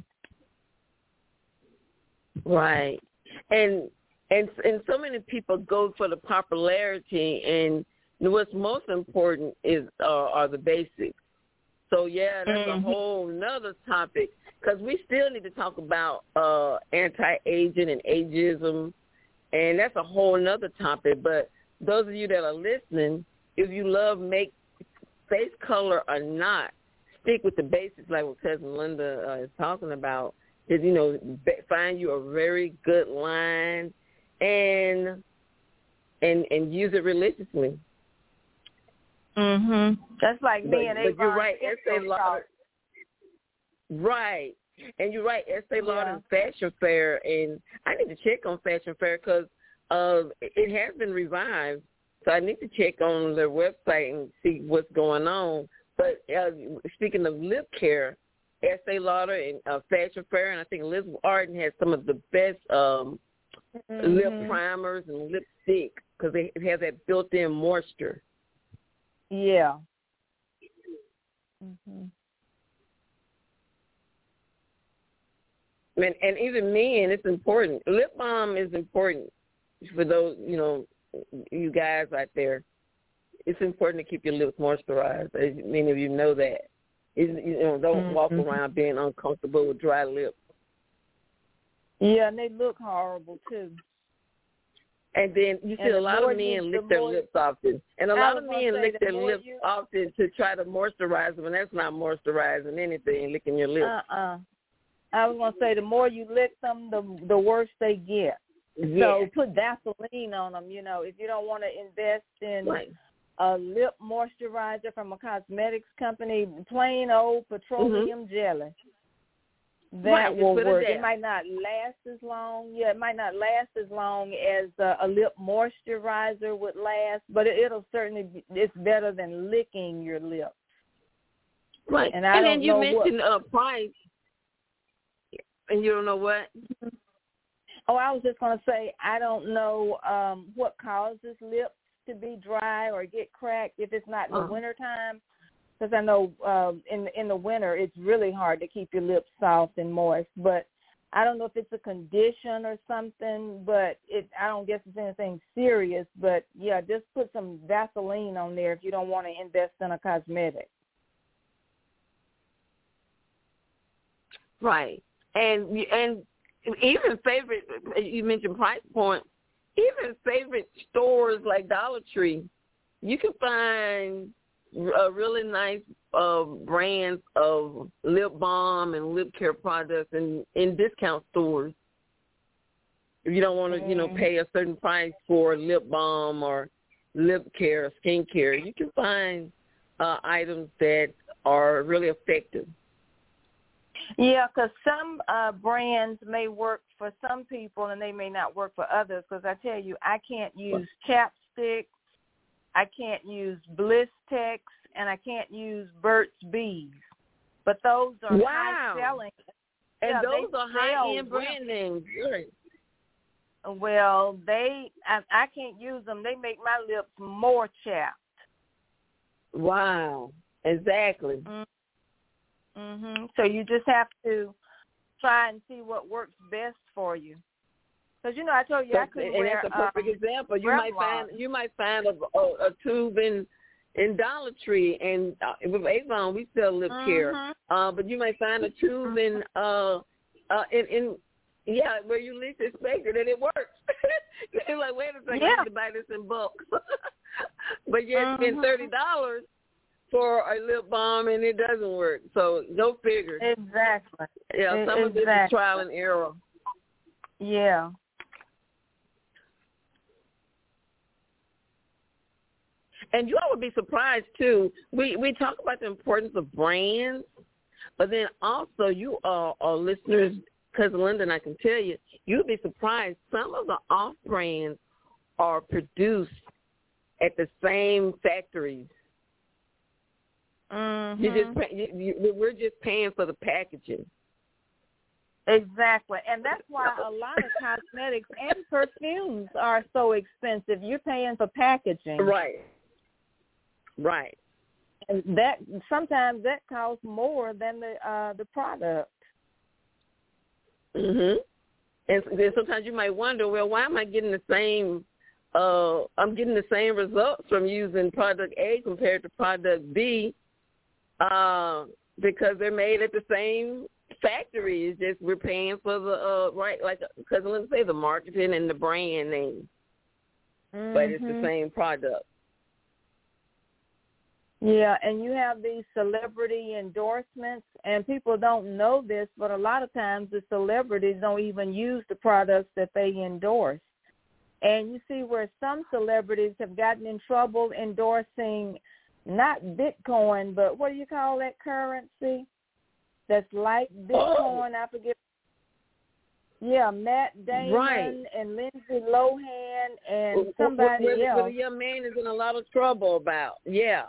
Right. And so many people go for the popularity, and what's most important is are the basics. So, yeah, that's a whole nother topic, because we still need to talk about anti-aging and ageism, and that's a whole nother topic. But those of you that are listening, if you love face color or not, stick with the basics, like what Cousin Linda is talking about. Is, find you a very good line and use it religiously. That's like me and Avon. But you're right, Estee Lauder. Right, and you're right, Estee Lauder Fashion Fair, and I need to check on Fashion Fair because it has been revived. So I need to check on their website and see what's going on. But speaking of lip care, Estee Lauder and Fashion Fair, and I think Liz Arden has some of the best lip primers and lipstick because it has that built-in moisture. Yeah. And even men, it's important. Lip balm is important for those, you guys out there. It's important to keep your lips moisturized. Many of you know that. Don't walk around being uncomfortable with dry lips. Yeah, and they look horrible too. And then you see a lot of men lick their lips often. And a lot of men lick their lips often to try to moisturize them, and that's not moisturizing anything, licking your lips. I was going to say the more you lick them, the worse they get. Yeah. So put Vaseline on them, if you don't want to invest in a lip moisturizer from a cosmetics company, plain old petroleum jelly. That will work. It might not last as long. Yeah, it might not last as long as a lip moisturizer would last, but it'll certainly it's better than licking your lips. Right. And then you mentioned price, and you don't know what? Oh, I was just going to say I don't know what causes lips to be dry or get cracked if it's not in the wintertime. Because I know in the winter it's really hard to keep your lips soft and moist. But I don't know if it's a condition or something. But I don't guess it's anything serious. But yeah, just put some Vaseline on there if you don't want to invest in a cosmetic. Right, and even favorite. You mentioned price point. Even favorite stores like Dollar Tree, you can find a really nice brands of lip balm and lip care products in discount stores. If you don't want to, pay a certain price for lip balm or lip care or skin care, you can find items that are really effective. Yeah, because some brands may work for some people and they may not work for others. Because I tell you, I can't use chapstick, I can't use Blistex, and I can't use Burt's Bees. But those are high selling. And those are high-end brand names. Right. Well, I can't use them. They make my lips more chapped. Wow. Exactly. Mhm. So you just have to try and see what works best for you. Because I told you I couldn't wear. And that's a perfect example. You might find a tube in Dollar Tree, and with Avon we sell lip care. But you might find a tube in where you least expect it, and it works. You're like, wait a second, I need to buy this in bulk. But you spend $30 for a lip balm, and it doesn't work. So go figure. Exactly. Yeah, some of this is trial and error. Yeah. And you all would be surprised, too. We talk about the importance of brands, but then also you all are listeners, Cousin Linda, and I can tell you, you'd be surprised. Some of the off-brands are produced at the same factories. We're just paying for the packaging. Exactly. And that's why a lot of cosmetics and perfumes are so expensive. You're paying for packaging. Right. And that sometimes that costs more than the product. Mhm. And then sometimes you might wonder, well, why am I getting the same? I'm getting the same results from using product A compared to product B, because they're made at the same factory. It's just we're paying for the like Cousin Linda say, the marketing and the brand name, but it's the same product. Yeah, and you have these celebrity endorsements, and people don't know this, but a lot of times the celebrities don't even use the products that they endorse. And you see where some celebrities have gotten in trouble endorsing not Bitcoin, but what do you call that currency that's like Bitcoin? I forget. Yeah, Matt Damon and Lindsay Lohan and somebody else. Where the young man is in a lot of trouble about. Yeah.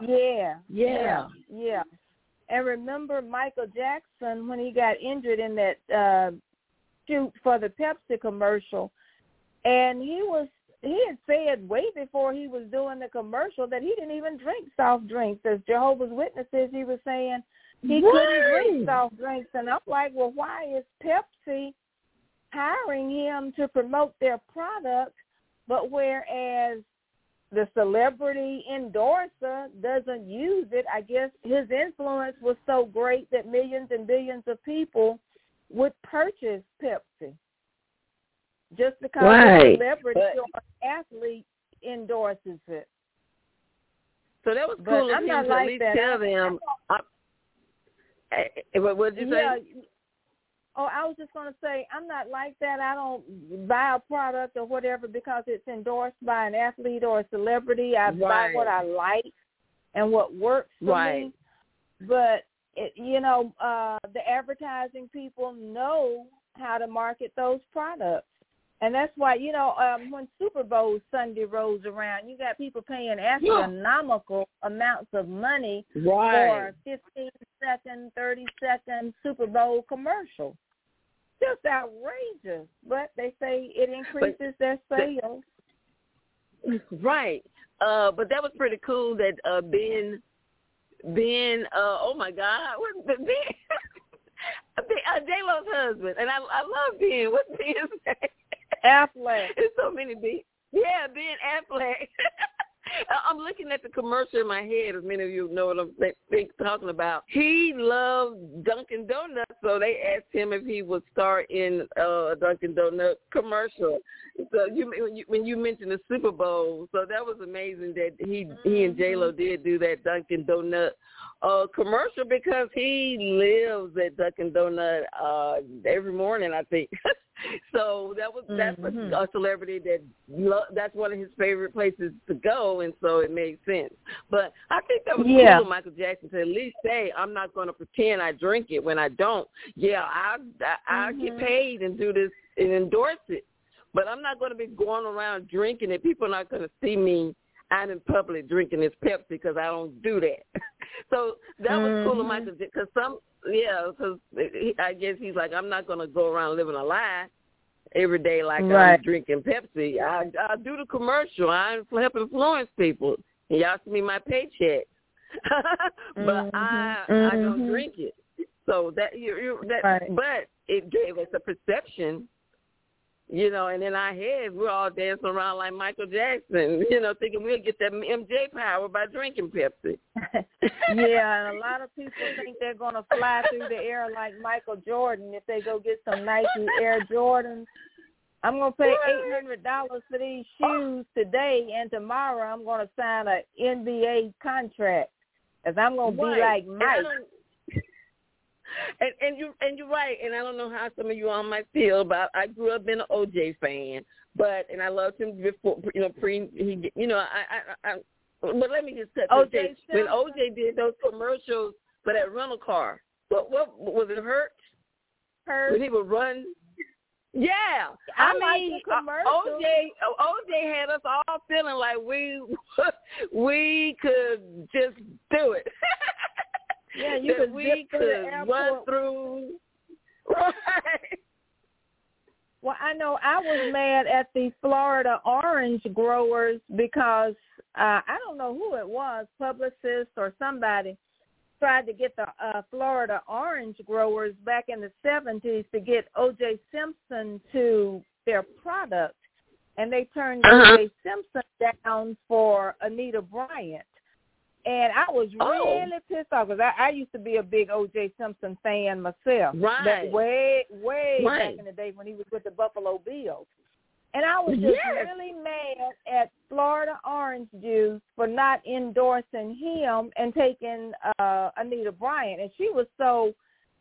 And remember Michael Jackson when he got injured in that shoot for the Pepsi commercial, and he had said way before he was doing the commercial that he didn't even drink soft drinks. As Jehovah's Witnesses, he was saying he couldn't drink soft drinks, and I'm like, well, why is Pepsi hiring him to promote their product, but whereas the celebrity endorser doesn't use it, I guess his influence was so great that millions and billions of people would purchase Pepsi just because a celebrity or an athlete endorses it. So that was cool of him to at least tell them. What did you say? Oh, I was just going to say, I'm not like that. I don't buy a product or whatever because it's endorsed by an athlete or a celebrity. I buy what I like and what works for me. But, the advertising people know how to market those products. And that's why, when Super Bowl Sunday rolls around, you got people paying astronomical amounts of money for a 15-second, 30-second Super Bowl commercial. Just outrageous. But they say it increases their sales. Right. But that was pretty cool that Ben, oh, my God, Ben, J-Lo's husband. And I love Ben. What's Ben's name? Affleck. There's so many Ben. Yeah, Ben Affleck. I'm looking at the commercial in my head, as many of you know what I'm talking about. He loved Dunkin' Donuts, so they asked him if he would star in a Dunkin' Donut commercial. So when you mentioned the Super Bowl, so that was amazing that he and J-Lo did do that Dunkin' Donut commercial because he lives at Dunkin' Donut every morning, I think. So that's a celebrity that's one of his favorite places to go, and so it made sense. But I think that was cool of Michael Jackson to at least say, I'm not going to pretend I drink it when I don't. Yeah, I get paid and do this and endorse it, but I'm not going to be going around drinking it. People are not going to see me out in public drinking this Pepsi because I don't do that. So that was cool of Michael because because I guess he's like, I'm not going to go around living a lie every day like I'm drinking Pepsi. I do the commercial. I help influence people. And y'all see me my paycheck. But I don't drink it. So that but it gave us a perception, and in our heads we're all dancing around like Michael Jackson, thinking we'll get that MJ power by drinking Pepsi. Yeah, and a lot of people think they're going to fly through the air like Michael Jordan if they go get some Nike Air Jordans. I'm going to pay $800 for these shoes today, and tomorrow I'm going to sign an NBA contract because I'm going to be like Mike. And you're right, and I don't know how some of you all might feel about. I grew up being an OJ fan, but I loved him before, But let me just cut to this. When OJ did those commercials for that rental car, what was it? Hurt? When he would run. Yeah, I mean, OJ had us all feeling like we could just do it. Yeah, you could run through. Right. Well, I know I was mad at the Florida orange growers because I don't know who it was, publicist or somebody, tried to get the Florida orange growers back in the 70s to get O.J. Simpson to their product, and they turned O.J. Simpson down for Anita Bryant. And I was really pissed off because I used to be a big O.J. Simpson fan myself. Right. Way back in the day when he was with the Buffalo Bills. And I was just really mad at Florida Orange Juice for not endorsing him and taking Anita Bryant. And she was so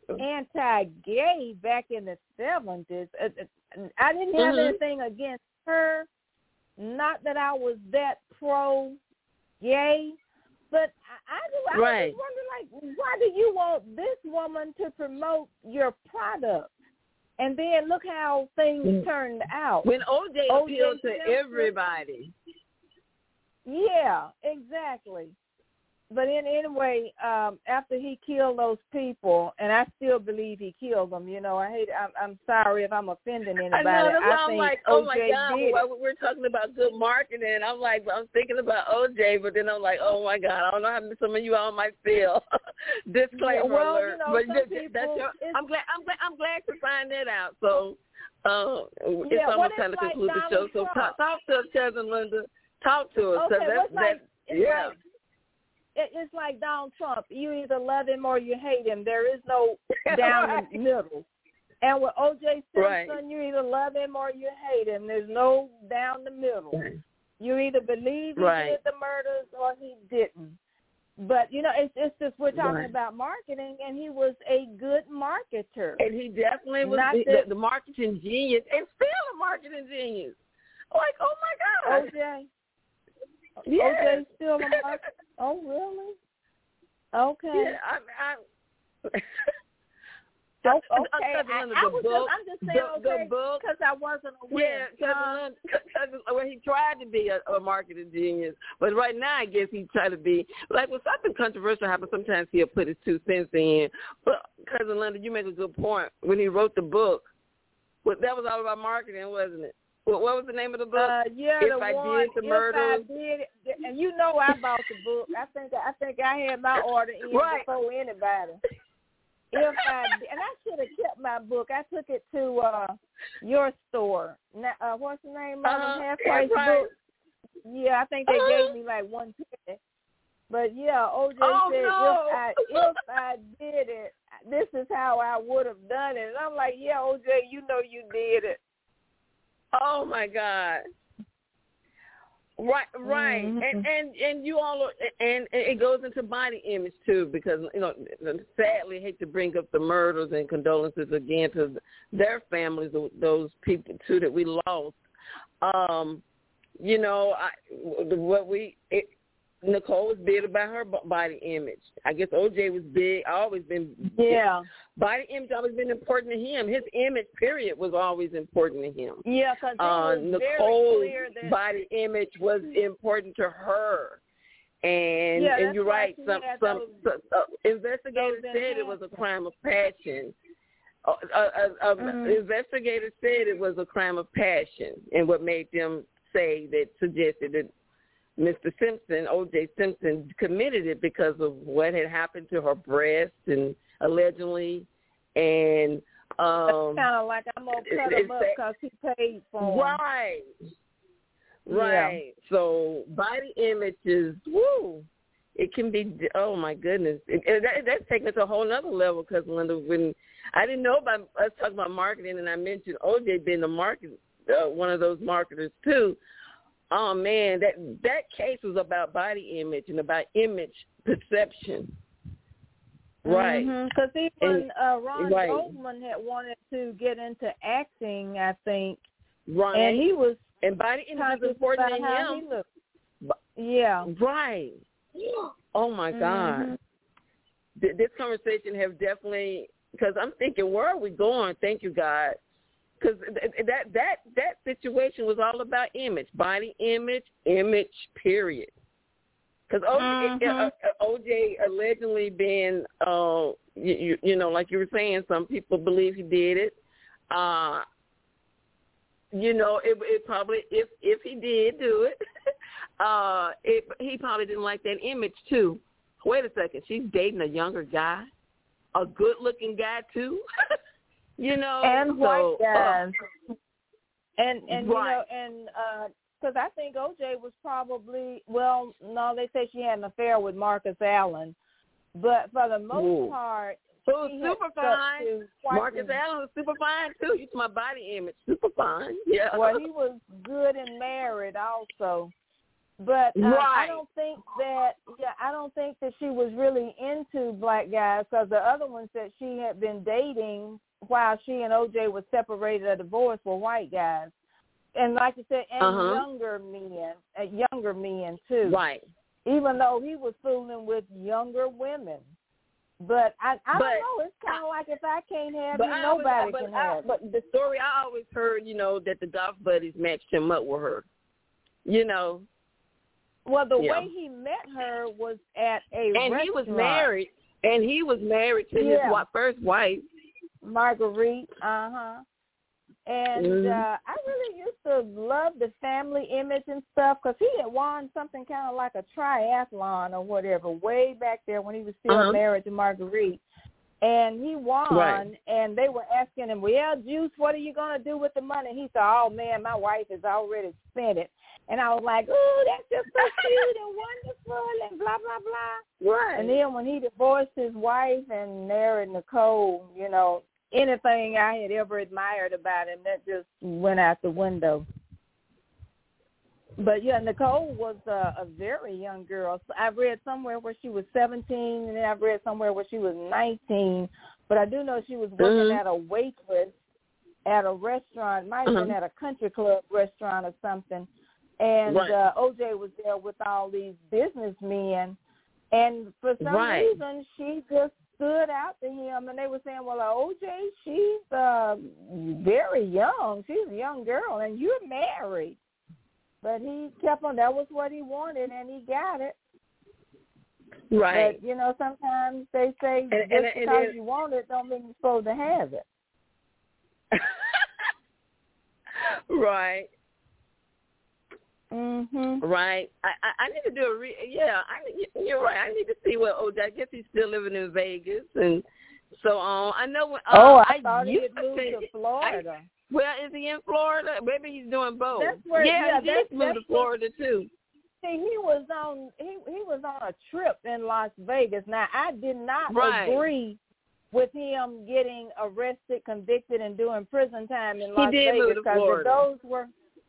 anti-gay back in the 70s. I didn't have anything against her. Not that I was that pro-gay. But I was wondering, why do you want this woman to promote your product? And then look how things turned out. When OJ appealed to everybody. Yeah, exactly. But anyway, after he killed those people, and I still believe he killed them. I'm sorry if I'm offending anybody. I think like, oh my God, we're talking about good marketing. I'm thinking about OJ, but then I'm like, oh my God, I don't know how some of you all might feel. Disclaimer alert. I'm glad to find that out. So it's almost time to conclude the show. So talk to us, Cousin Linda. Talk to us. Okay, it's like Donald Trump. You either love him or you hate him. There is no down the middle. And with O.J. Simpson, you either love him or you hate him. There's no down the middle. You either believe he did the murders or he didn't. But, it's just we're talking about marketing, and he was a good marketer. And he definitely was the marketing genius, and still a marketing genius. Like, oh, my God. O.J. OJ's still a market. Oh, really? Okay. Yeah, I'm just saying okay because I wasn't aware. Yeah, because he tried to be a marketing genius, but right now I guess he tried to be like when something controversial happens. Sometimes he'll put his 2 cents in. But Cousin Linda, you make a good point. When he wrote the book, that was all about marketing, wasn't it? What was the name of the book? If I Did the Murder. And I bought the book. I think I had my order in before anybody. If I did, and I should have kept my book. I took it to your store. Now, what's the name of them? Half Price Books. Yeah, I think they gave me like $1. But yeah, OJ said if I did it, this is how I would have done it. And I'm like, yeah, OJ, you did it. Oh, my God. Right. Mm-hmm. And you all and it goes into body image too, because sadly I hate to bring up the murders and condolences again to their families, those people too that we lost. Nicole was big about her body image. I guess OJ was big. Always been. Yeah. Body image always been important to him. His image, period, was always important to him. Yeah, because Nicole's very clear that body image was important to her. And you're right. Some investigators said it was a crime of passion. Investigators said it was a crime of passion, and what made them say that suggested that Mr. Simpson, O.J. Simpson, committed it because of what had happened to her breast and allegedly, and kind of like I'm gonna cut him up because he paid for him. Right. Yeah. So body image is it can be. Oh my goodness, that's taken it to a whole nother level. Because Linda, when I didn't know about us talking about marketing, and I mentioned O.J. being the one of those marketers too. Oh man, that case was about body image and about image perception. Right. Because even Ron Goldman had wanted to get into acting, I think. Right. And he was body image is important to him. Yeah. Right. Oh my God. This conversation has definitely, because I'm thinking, where are we going? Thank you, God. Because that situation was all about image, body image, period. Because OJ allegedly being, like you were saying, some people believe he did it. It probably, if he did do it, he probably didn't like that image too. Wait a second, she's dating a younger guy, a good-looking guy too. And white guys. And right. because I think OJ was probably, they say she had an affair with Marcus Allen, but for the most part, so super fine. Marcus Allen was super fine too. He's my body image, super fine. Yeah. Well, he was good and married also. But I don't think that she was really into black guys, because the other ones that she had been dating while she and OJ were separated or divorced were white guys. And like you said, and younger men too. Right. Even though he was fooling with younger women. But I don't know. It's kind of like if I can't have you, nobody can have. But the story I always heard, that the golf buddies matched him up with her. Well, the way he met her was at a restaurant. And he was married to his first wife, Marguerite. And I really used to love the family image and stuff, because he had won something kind of like a triathlon or whatever way back there when he was still married to Marguerite. And he won, and they were asking him, well, Juice, what are you going to do with the money? He said, oh, man, my wife has already spent it. And I was like, oh, that's just so cute and wonderful and blah, blah, blah. Right. And then when he divorced his wife and married Nicole, anything I had ever admired about him, that just went out the window. But, Nicole was a very young girl. I read somewhere where she was 17, and then I read somewhere where she was 19. But I do know she was working at a waitress at a restaurant, might have been at a country club restaurant or something. And OJ was there with all these businessmen. And for some reason, she just stood out to him. And they were saying, well, OJ, she's very young. She's a young girl, and you're married. But he kept on. That was what he wanted, and he got it. Right. But, sometimes they say just because you want it don't mean you're supposed to have it. Right. Right. I need to do you're right. I need to see what OJ. I guess he's still living in Vegas and so on. I know when. I thought he had moved to Florida. Is he in Florida? Maybe he's doing both. That's where, he did move to Florida too. See, he was on a trip in Las Vegas. Now, I did not agree with him getting arrested, convicted, and doing prison time in Las Vegas, because those were.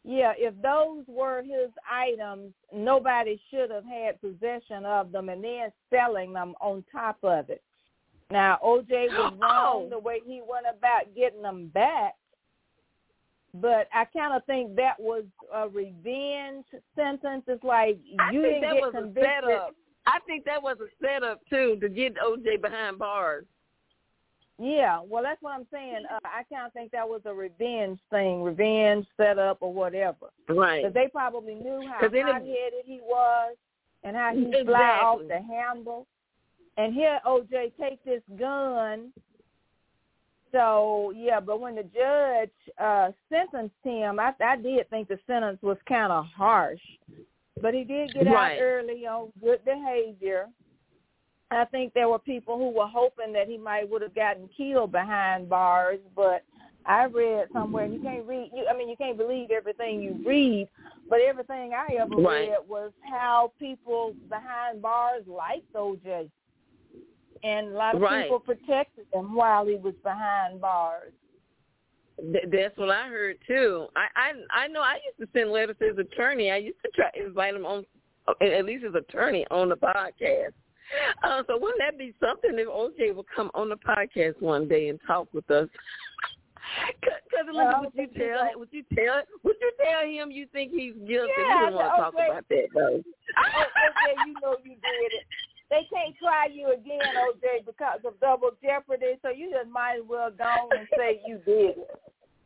Yeah, if those were his items, nobody should have had possession of them and then selling them on top of it. Now, O.J. was wrong the way he went about getting them back, but I kind of think that was a revenge sentence. It's like you didn't get convicted. I think that was a setup, too, to get O.J. behind bars. Yeah, well, that's what I'm saying. I kind of think that was a revenge thing, revenge setup or whatever. Right. Because they probably knew how hot-headed he was and how he fly off the handle. And here, O.J., take this gun. So, yeah, but when the judge sentenced him, I did think the sentence was kind of harsh. But he did get out early on good behavior. I think there were people who were hoping that he might would have gotten killed behind bars, but I read somewhere you can't believe everything you read, but everything I ever read was how people behind bars liked O.J. And a lot of people protected him while he was behind bars. That's what I heard too. I know I used to send letters to his attorney. I used to try to invite him on, at least his attorney, on the podcast. So wouldn't that be something if O.J. would come on the podcast one day and talk with us? Would you tell him you think he's guilty? Yeah, you don't want to talk about that, though. O.J., you know you did it. They can't try you again, O.J., because of double jeopardy, so you just might as well go and say you did it.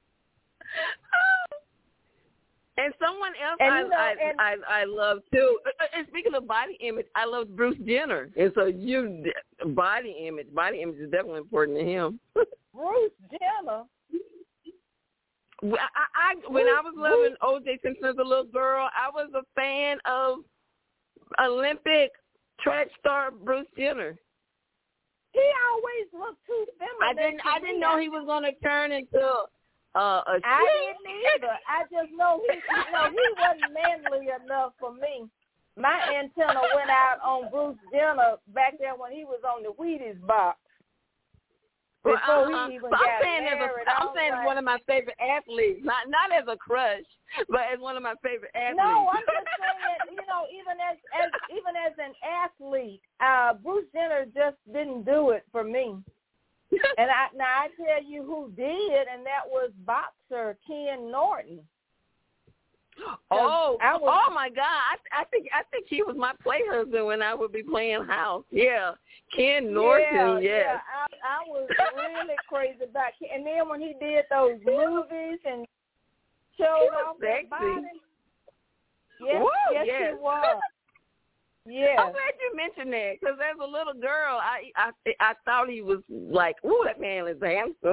And someone else I love too. And speaking of body image, I love Bruce Jenner. And so body image is definitely important to him. Bruce Jenner. When I was loving O.J. Simpson as a little girl, I was a fan of Olympic track star Bruce Jenner. He always looked too feminine. I didn't know he was going to turn into I didn't either. I just know he wasn't manly enough for me. My antenna went out on Bruce Jenner back there when he was on the Wheaties box. Before he even got married. I'm saying as one of my favorite athletes, not as a crush, but as one of my favorite athletes. No, I'm just saying, even as an athlete, Bruce Jenner just didn't do it for me. And I tell you who did, and that was boxer Ken Norton. Oh my God! I think he was my play husband when I would be playing house. Yeah, Ken Norton. Yeah. I was really crazy about Ken. And then when he did those movies and showed off that body, yes, he was. Yeah. I'm glad you mentioned that because as a little girl, I thought he was like, ooh, that man is handsome.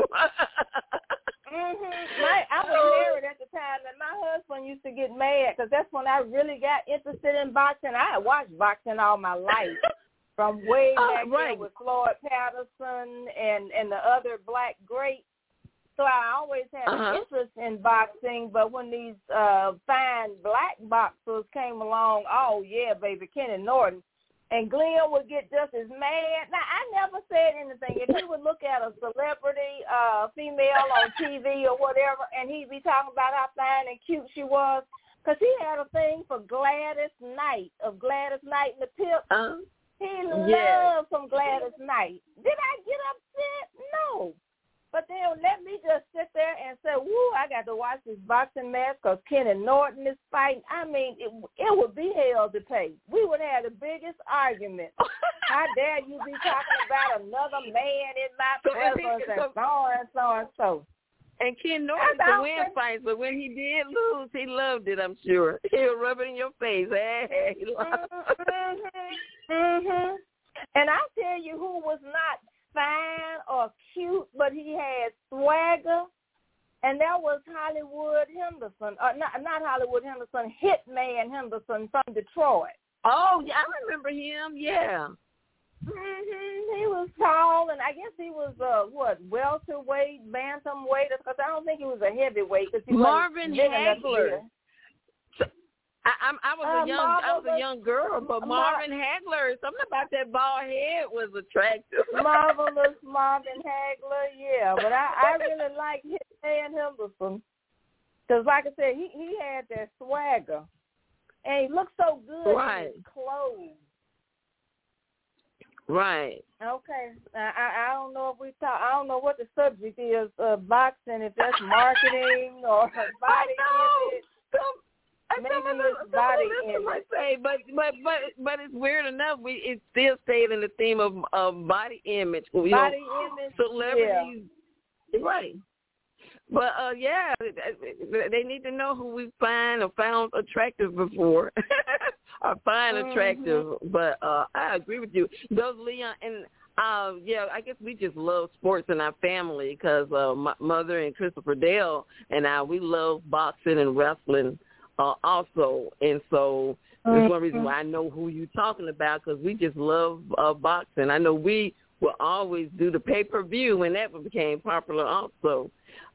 I was married at the time, and my husband used to get mad because that's when I really got interested in boxing. I had watched boxing all my life, from way back there with Floyd Patterson and the other black greats. So I always had an interest in boxing, but when these fine black boxers came along, oh, yeah, baby, Kenny Norton, and Glenn would get just as mad. Now, I never said anything. If he would look at a celebrity female on TV or whatever, and he'd be talking about how fine and cute she was, because he had a thing for Gladys Knight, of Gladys Knight and the Pips. He loved some Gladys Knight. Did I get upset? No. But then let me just sit there and say, woo, I got to watch this boxing match because Kenny Norton is fighting. I mean, it would be hell to pay. We would have the biggest argument. How dare you be talking about another man in my presence and so and so and so. And Ken Norton to win fights, but when he did lose, he loved it, I'm sure. He'll rub it in your face. Hey, he loved it. And I tell you who was not fine or cute, but he had swagger, and that was Hollywood Henderson. Not Hollywood Henderson, Hitman Henderson from Detroit. Oh, yeah, I remember him, yeah. He was tall, and I guess he was, welterweight, bantamweight, because I don't think he was a heavyweight. Marvin Hagler. I was a young girl, but Marvin Hagler, something about that bald head was attractive. Marvelous Marvin Hagler, yeah. But I really like Hitman Henderson. Because like I said, he had that swagger. And he looked so good in his clothes. Right. Okay. I don't know if I don't know what the subject is, boxing, if that's marketing or body image. Maybe it's body image. Say, but it's weird enough. It still stayed in the theme of body image. Image. Celebrities. Yeah. Right. But yeah, they need to know who we found attractive before, or find attractive. But I agree with you. Those Leon and yeah, I guess we just love sports in our family because my mother and Christopher Dale and we love boxing and wrestling also, and so that's one reason why I know who you're talking about because we just love boxing. I know we will always do the pay-per-view when that became popular also.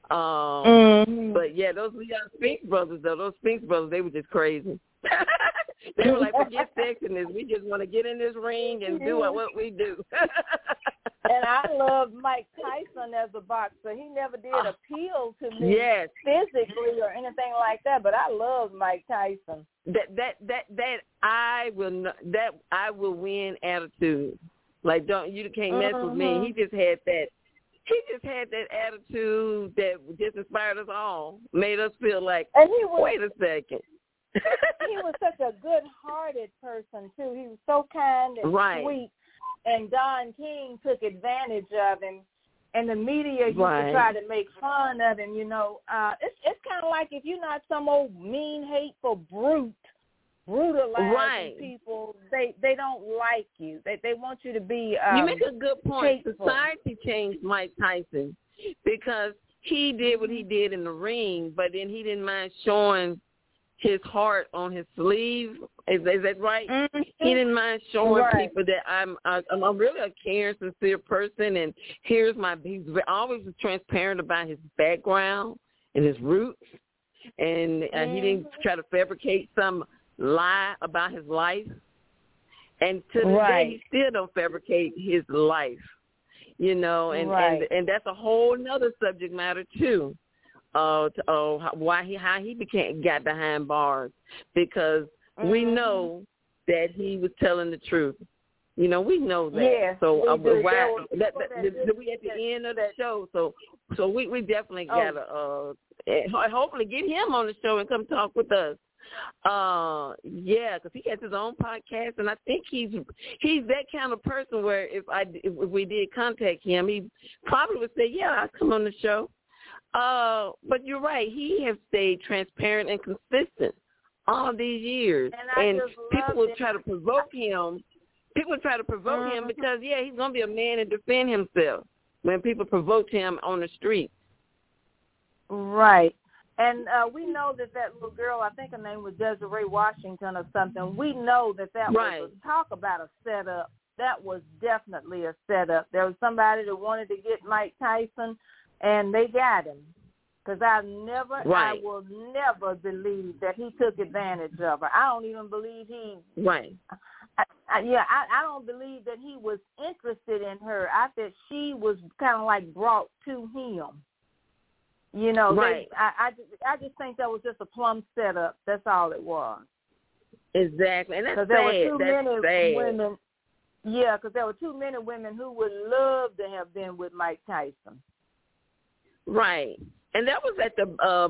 But yeah, those Leon Spinks brothers, they were just crazy. They were like, forget sexiness. We just want to get in this ring and do what we do. And I love Mike Tyson as a boxer. He never did appeal to me physically or anything like that, but I love Mike Tyson. That I will win attitude. Like you can't mess with me. He just had that attitude that just inspired us all, made us feel like, wait a second. He was such a good-hearted person, too. He was so kind and sweet, and Don King took advantage of him, and the media used to try to make fun of him, you know. It's kind of like if you're not some old mean, hateful brute, brutalizing people, they don't like you. They want you to be you make a good point. Hateful. Society changed Mike Tyson because he did what he did in the ring, but then he didn't mind showing his heart on his sleeve. Is that right? He didn't mind showing people that I'm really a caring, sincere person, and he's always transparent about his background and his roots, and he didn't try to fabricate some lie about his life. And to this day, he still don't fabricate his life, you know, and that's a whole nother subject matter too. How he got behind bars, because we know that he was telling the truth. You know, we know that. Yeah, so we at the end of that show. So we definitely gotta hopefully get him on the show and come talk with us. Yeah, because he has his own podcast, and I think he's that kind of person where if we did contact him, he probably would say, yeah, I'll come on the show. But you're right. He has stayed transparent and consistent all these years, and people will try to provoke him. People try to provoke him because he's gonna be a man to defend himself when people provoke him on the street. Right. And we know that little girl, I think her name was Desiree Washington or something. We know that was talk about a setup. That was definitely a setup. There was somebody that wanted to get Mike Tyson, and they got him. Because I will never believe that he took advantage of her. I don't even believe he. Right. I don't believe that he was interested in her. I think she was kind of like brought to him. You know, I just think that was just a plum setup. That's all it was. Exactly, and that's sad. There were too many sad. women. Yeah, because there were too many women who would love to have been with Mike Tyson. Right, and that was at the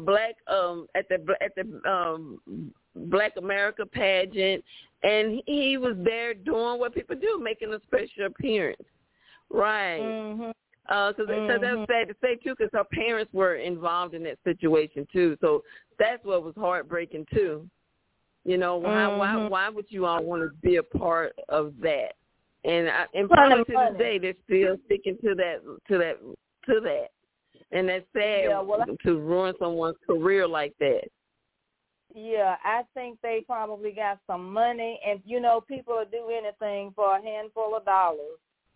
Black America pageant, and he was there doing what people do, making a special appearance. Right. Because that was sad to say, too, because her parents were involved in that situation, too. So that's what was heartbreaking, too. You know, why would you all want to be a part of that? And probably to this day, they're still sticking to that. And that's sad to ruin someone's career like that. Yeah, I think they probably got some money. And, you know, people will do anything for a handful of dollars.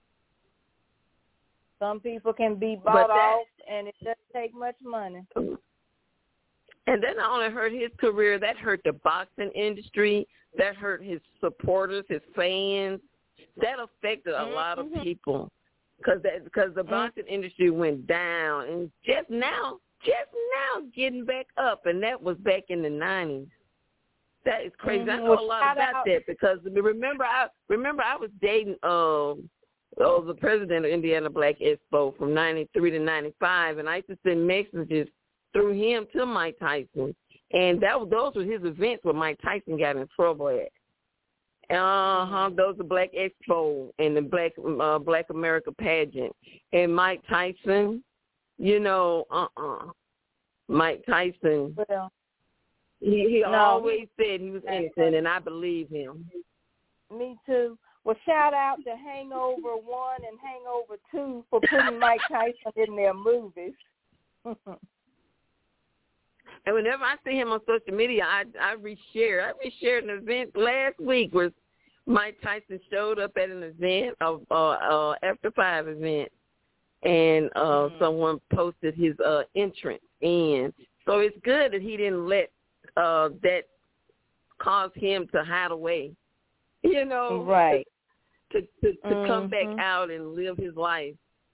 Some people can be bought off, and it doesn't take much money. And that not only hurt his career, that hurt the boxing industry. That hurt his supporters, his fans. That affected a lot of people because the boxing industry went down. And just now, just now getting back up, and that was back in the 90s. That is crazy. Mm-hmm. I know a lot about that because remember I was dating the president of Indiana Black Expo from 93 to 95, and I used to send messages through him to Mike Tyson, and those were his events where Mike Tyson got in trouble at. Those are Black Expo and the Black America pageant, and Mike Tyson, Mike Tyson. Well, he always said he was innocent, and I believe him. Me too. Well, shout out to Hangover 1 and Hangover 2 for putting Mike Tyson in their movies. And whenever I see him on social media, I reshare. I reshared an event last week where Mike Tyson showed up at an event, After 5 event, and someone posted his entrance in. So it's good that he didn't let that cause him to hide away, right? To come back out and live his life.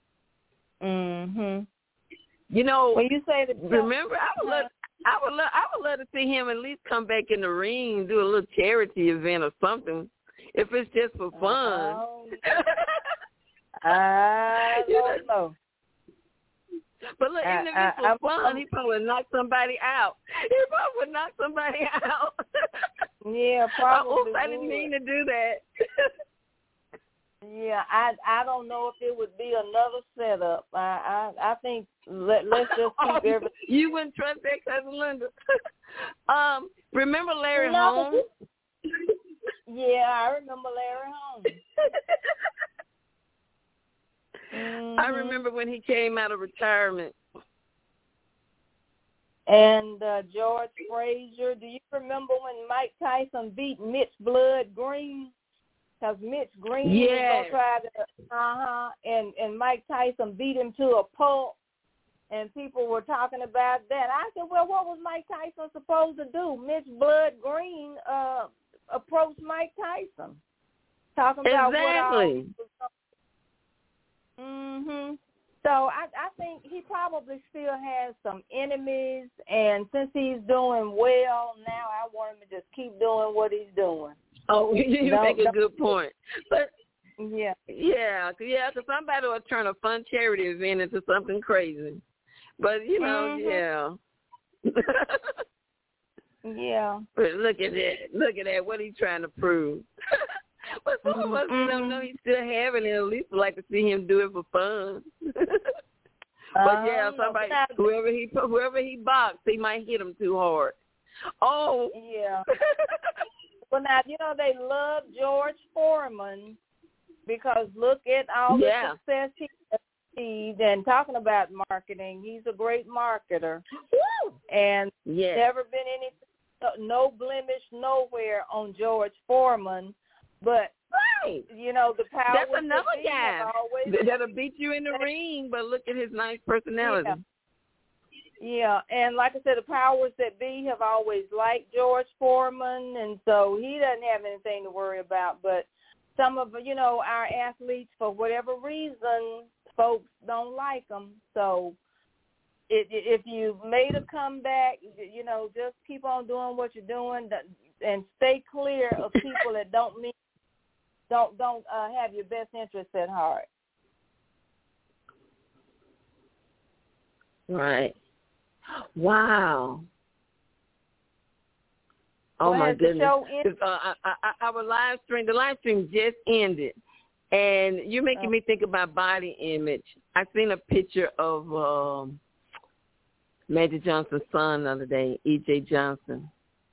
Mhm. When you say that, remember, I would love to see him at least come back in the ring and do a little charity event or something, if it's just for fun. I don't know. But look, even if it's for fun, he probably would knock somebody out. Yeah, probably. I didn't mean to do that. Yeah, I don't know if it would be another setup. I think let's just keep everything. You wouldn't trust that, Cousin Linda. Remember Larry Holmes? Yeah, I remember Larry Holmes. I remember when he came out of retirement. And George Frazier. Do you remember when Mike Tyson beat Mitch Blood Green? Because Mitch Green was going to try to, and Mike Tyson beat him to a pulp, and people were talking about that. I said, well, what was Mike Tyson supposed to do? Mitch Blood Green approached Mike Tyson, talking about exactly. So I think he probably still has some enemies, and since he's doing well now, I want him to just keep doing what he's doing. Oh, you make a good point. But yeah, because somebody will turn a fun charity event into something crazy. But yeah. Yeah. But look at that. What he's trying to prove. But some of us don't know he's still having it. At least would like to see him do it for fun. But somebody, whoever he boxed, he might hit him too hard. Oh. Yeah. Well, now, they love George Foreman because look at all the success he achieved. And talking about marketing, he's a great marketer. Woo! And never been no blemish nowhere on George Foreman. But, the power. That's another guy that'll beat you in the ring, but look at his nice personality. Yeah, and like I said, the powers that be have always liked George Foreman, and so he doesn't have anything to worry about. But some of, our athletes, for whatever reason, folks don't like them. So if you made a comeback, just keep on doing what you're doing and stay clear of people that don't have your best interests at heart. Right. Wow. Oh, my goodness. Our live stream, the live stream just ended, and you're making me think about body image. I seen a picture of Magic Johnson's son the other day, E.J. Johnson.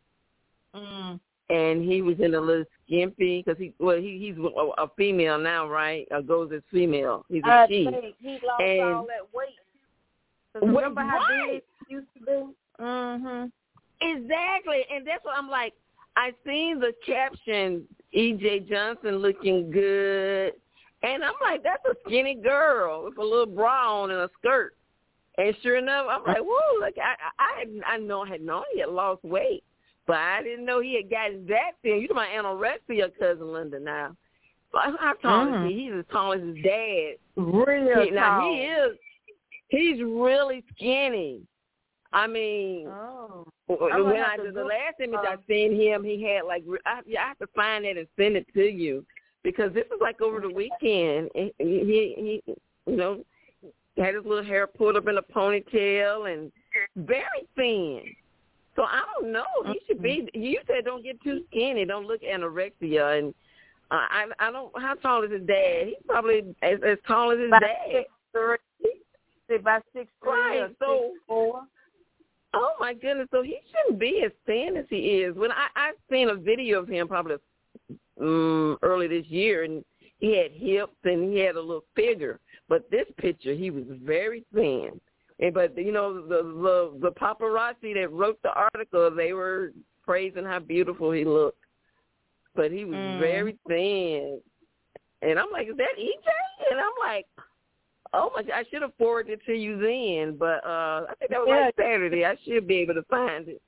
And he was in a little skimpy, because he's a female now, right? Or goes as female. He's a she. He lost all that weight. Remember how big he used to be? Exactly. And that's what I'm like. I seen the caption, E.J. Johnson looking good. And I'm like, that's a skinny girl with a little bra on and a skirt. And sure enough, I'm like, whoa, look, I had known he had lost weight. But I didn't know he had gotten that thin. You're my anorexia, Cousin Linda, now. How tall is he? He's as tall as his dad. Really tall. Now, he's really skinny. I mean, the last image I seen him, he had like I have to find it and send it to you because this was like over the weekend. He had his little hair pulled up in a ponytail and very thin. So I don't know. He should be. You said don't get too skinny. Don't look anorexia. And I don't. How tall is his dad? He's probably as tall as his dad. About 6'3" right. or 6'4". Oh my goodness! So he shouldn't be as thin as he is. When I've seen a video of him probably early this year, and he had hips and he had a little figure. But this picture, he was very thin. But the paparazzi that wrote the article, they were praising how beautiful he looked. But he was very thin, and I'm like, is that EJ? And I'm like, oh my God, I should have forwarded it to you then, but I think that was like Saturday. I should be able to find it.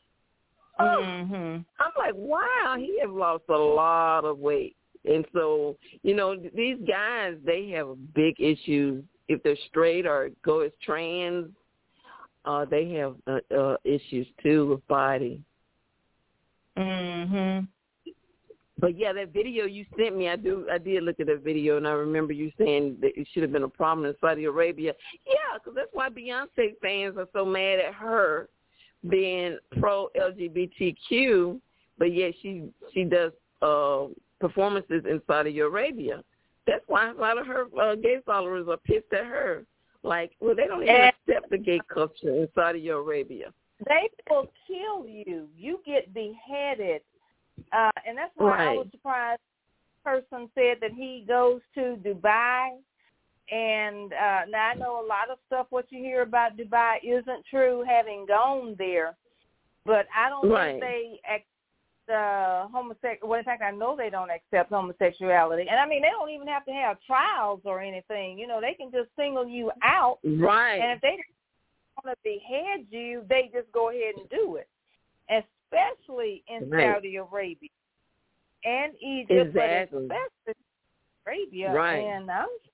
I'm like, wow, he has lost a lot of weight. And so, these guys, they have big issues. If they're straight or go as trans, they have issues too with body. But yeah, that video you sent me, I did look at that video, and I remember you saying that it should have been a problem in Saudi Arabia. Yeah, because that's why Beyonce fans are so mad at her being pro-LGBTQ, but yet she does performances in Saudi Arabia. That's why a lot of her gay followers are pissed at her. Like, well, they don't even accept the gay culture in Saudi Arabia. They will kill you. You get beheaded. And that's why I was surprised the person said that he goes to Dubai. And now I know a lot of stuff, what you hear about Dubai isn't true, having gone there. But I don't think they accept homosexuality. Well, in fact, I know they don't accept homosexuality. And, I mean, they don't even have to have trials or anything. They can just single you out. Right. And if they want to behead you, they just go ahead and do it. Especially in Saudi Arabia and Egypt, but especially Arabia. Right. And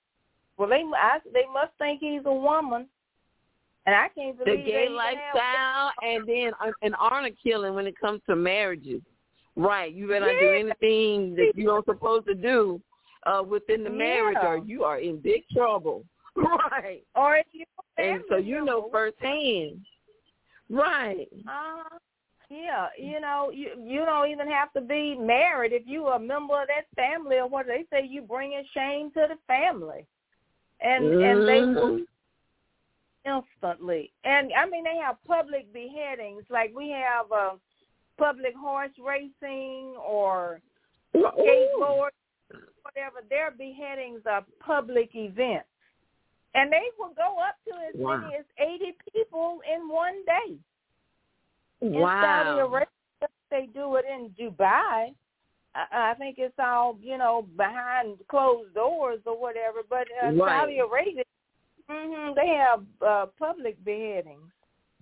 they must think he's a woman, and I can't believe the gay lifestyle, and then an honor killing when it comes to marriages. Right. You better not do anything that you're not supposed to do within the marriage, or you are in big trouble. Right. Or if you and so you know firsthand. Right. Yeah, you don't even have to be married. If you are a member of that family or what they say, you bringing shame to the family. And they will instantly. And, I mean, they have public beheadings. Like we have public horse racing or skateboard, whatever. Their beheadings are public events. And they will go up to as many as 80 people in one day. In Saudi Arabia, they do it in Dubai. I think it's all, behind closed doors or whatever. But Saudi Arabia, they have public beheadings.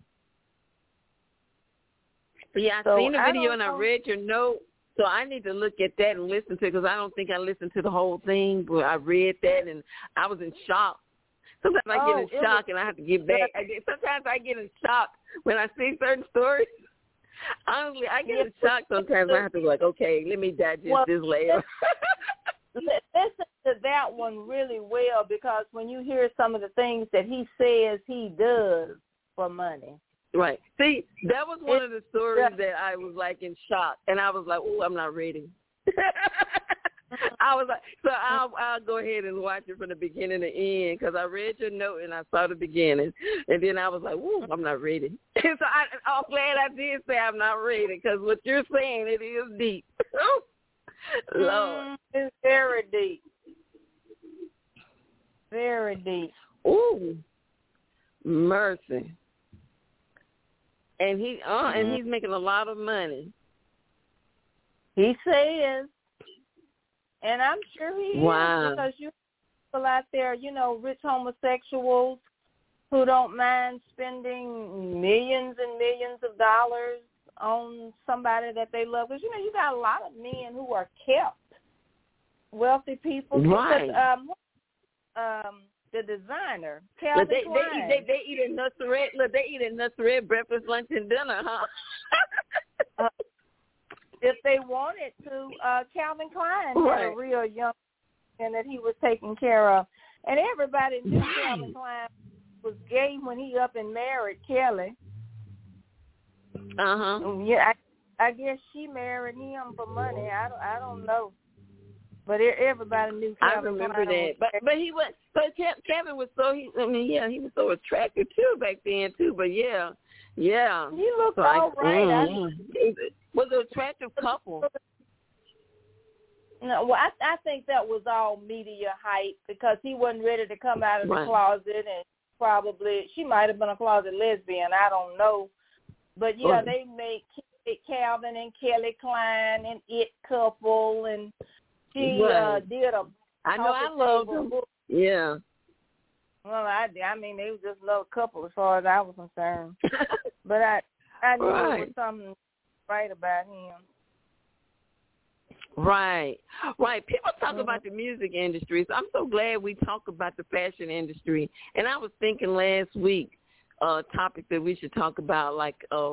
Yeah, I seen the video and I read your note. So I need to look at that and listen to it because I don't think I listened to the whole thing. But I read that and I was in shock. Sometimes I get in shock and I have to get back. Sometimes I get in shock when I see certain stories. Honestly, I get in shock sometimes. I have to be like, okay, let me digest this later. Listen to that one really well because when you hear some of the things that he says he does for money. Right. See, that was one of the stories that I was like in shock. And I was like, oh, I'm not ready. I was like, so I'll go ahead and watch it from the beginning to end because I read your note and I saw the beginning, and then I was like, "Ooh, I'm not ready." And so I'm glad I did say I'm not ready because what you're saying, it is deep. Lord, it's very deep, very deep. Ooh, mercy. And he's making a lot of money. He says. And I'm sure he is because you people out there, rich homosexuals who don't mind spending millions and millions of dollars on somebody that they love. Because, you got a lot of men who are kept, wealthy people. Right. Because, the designer, Calvin Klein. They eat a Nusret. Look, they eat a Nusret breakfast, lunch, and dinner, huh? If they wanted to, Calvin Klein had a real young man that he was taking care of, and everybody knew Calvin Klein was gay when he up and married Kelly. Yeah, I guess she married him for money. I don't know. But everybody knew Calvin. I remember that. But he was. But Kevin was so. He was so attractive too back then too. But yeah. He looked all right. It was an attractive couple. No, well, I think that was all media hype because he wasn't ready to come out of the closet, and probably she might have been a closet lesbian. I don't know. But yeah, they made Calvin and Kelly Klein and It Couple, and she did a. I know I loved them. Yeah. Well, I mean, they were just a little couple as far as I was concerned. But I knew there was something right about him. Right. People talk about the music industry, so I'm so glad we talk about the fashion industry. And I was thinking last week, topic that we should talk about, like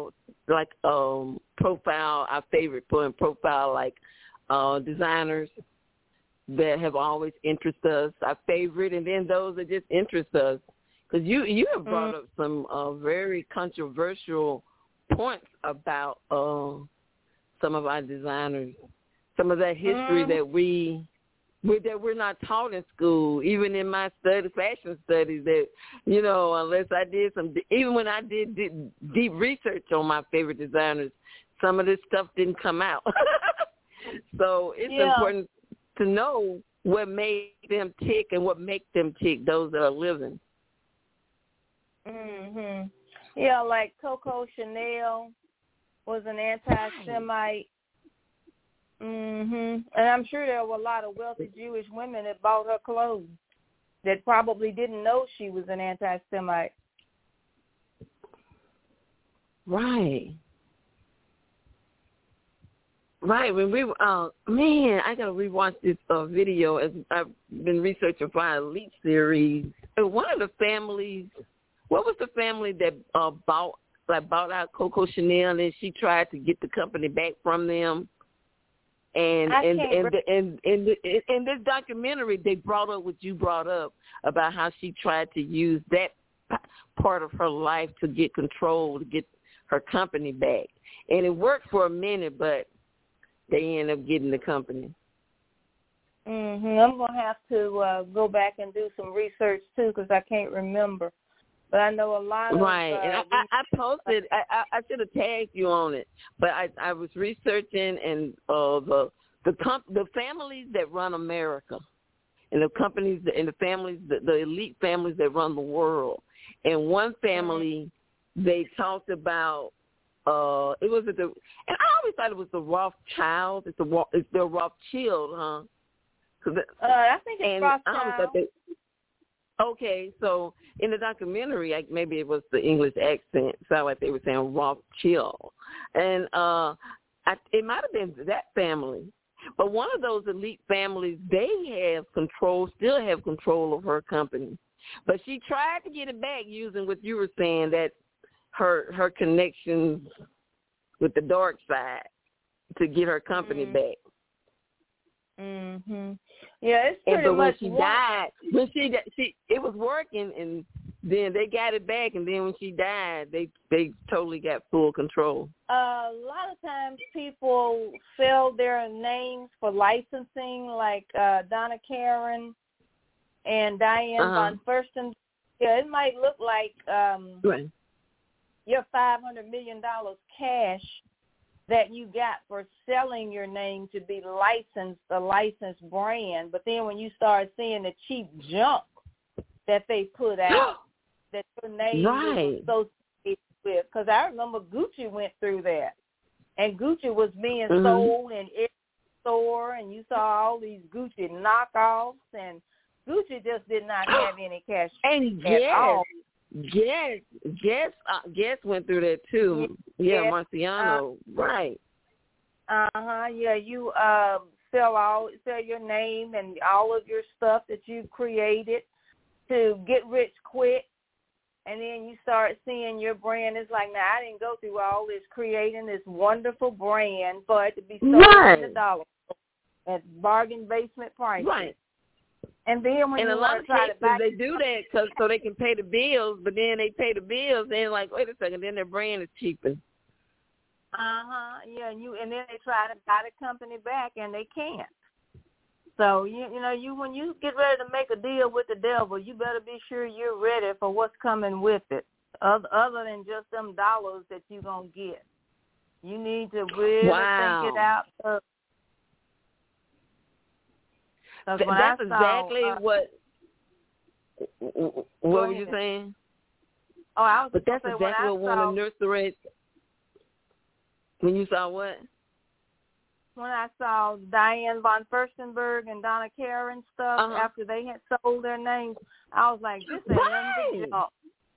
profile, our favorite profile, like designers that have always interested us, our favorite, and then those that just interest us. Because you have brought up some very controversial points about some of our designers, some of that history that we're not taught in school, even in my fashion studies, that, unless I did even when I did deep research on my favorite designers, some of this stuff didn't come out. So it's important to know what made them tick and what make them tick, those that are living. Mhm. Yeah, like Coco Chanel was an anti-Semite. Mhm. And I'm sure there were a lot of wealthy Jewish women that bought her clothes that probably didn't know she was an anti-Semite. Right. When we I gotta rewatch this video as I've been researching for our Elite series. And one of the families, what was the family that bought out Coco Chanel, and then she tried to get the company back from them? And in this documentary, they brought up what you brought up about how she tried to use that part of her life to get control, to get her company back, and it worked for a minute, but they end up getting the company. Mhm. I'm gonna have to go back and do some research too, because I can't remember. But I know a lot of and I posted. I should have tagged you on it, but I was researching, and the families that run America, and the companies and the families, the elite families that run the world. And one family, they talked about. It was and I always thought it was the Rothschild. It's the Rothschild, huh? I think it's Rothschild. Okay, so in the documentary, maybe it was the English accent, sounded like they were saying Rothschild, and it might have been that family. But one of those elite families, they have control, still have control of her company. But she tried to get it back using what you were saying, that her connections with the dark side to get her company back. Mhm. Yeah, it's pretty but when much. She died, it was working, and then they got it back, and then when she died, they totally got full control. A lot of times people sell their names for licensing, like Donna Karan and Diane von Fursten. Yeah, it might look like your $500 million cash that you got for selling your name to be licensed, a licensed brand. But then when you start seeing the cheap junk that they put out, that your name is associated with, because I remember Gucci went through that, and Gucci was being sold in every store, and you saw all these Gucci knockoffs, and Gucci just did not have any cash at all. Guess went through that too. Yeah, Marciano, right. Yeah, you sell your name and all of your stuff that you created to get rich quick, and then you start seeing your brand. It's like, now I didn't go through all this creating this wonderful brand for it to be sold at the dollar at bargain basement prices. Right. And then when in you a lot of try cases, to buy, they do that so they can pay the bills, but then they pay the bills, and like, wait a second, then their brand is cheaper. Yeah, and then they try to buy the company back, and they can't. So you when you get ready to make a deal with the devil, you better be sure you're ready for what's coming with it. Other than just them dollars that you're gonna get, you need to really think it out. That's exactly what were you saying? Oh, I was. But that's exactly what one of the nurseries. When you saw what? When I saw Diane von Furstenberg and Donna Karen stuff after they had sold their names, I was like, this ain't nothing but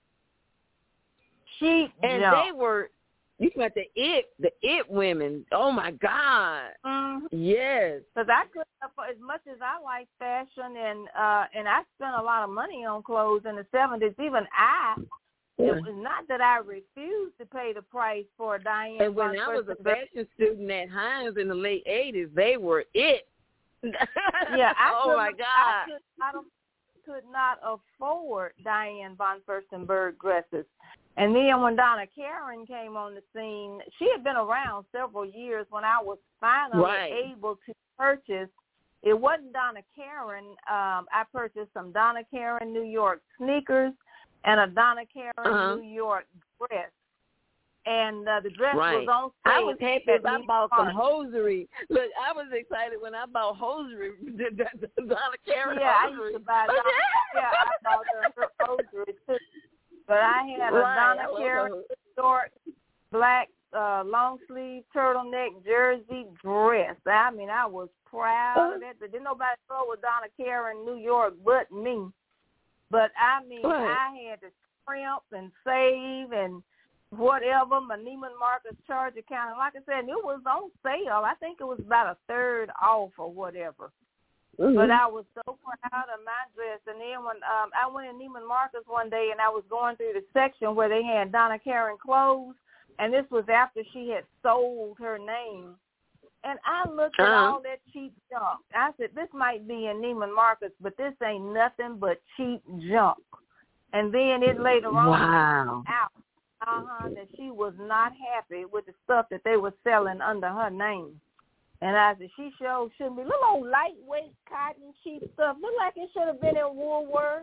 cheap and junk. They were, you got the it women. Oh my God. Mm-hmm. Yes. Because I couldn't, as much as I like fashion and I spent a lot of money on clothes in the 70s, even it was not that I refused to pay the price for a Diane. And when I was a fashion student at Hines in the late 80s, they were it. Yeah, my God. I could not afford Diane von Furstenberg dresses. And then when Donna Karen came on the scene, she had been around several years when I was finally able to purchase. It wasn't Donna Karen. I purchased some Donna Karen New York sneakers and a Donna Karen New York dress. And the dress was on sale. I was happy if I bought some hosiery. Look, I was excited when I bought hosiery, Donna Karen hosiery. I used to buy I bought her hosiery too. But I had a Donna Karen New York black long sleeve turtleneck jersey dress. I mean, I was proud of that. But didn't nobody throw with Donna Karen New York but me. But I mean, I had to scrimp and save and whatever, my Neiman Marcus charge account. And like I said, it was on sale. I think it was about a third off or whatever. Mm-hmm. But I was so proud of my dress. And then when I went in Neiman Marcus one day and I was going through the section where they had Donna Karen clothes, and this was after she had sold her name. And I looked at all that cheap junk. I said, this might be in Neiman Marcus, but this ain't nothing but cheap junk. And then it later on out that she was not happy with the stuff that they were selling under her name. And I said, she shouldn't be. Little old lightweight cotton cheap stuff. Look like it should have been in Woolworth.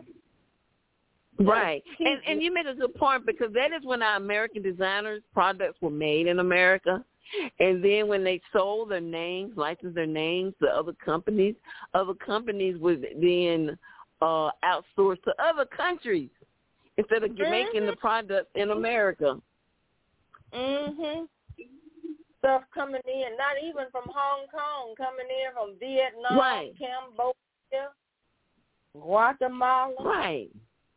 Right. And you made a good point, because that is when our American designers' products were made in America. And then when they sold their names, licensed their names to other companies would then outsource to other countries instead of making the product in America. Stuff coming in, not even from Hong Kong, coming in from Vietnam, Cambodia, Guatemala. Right.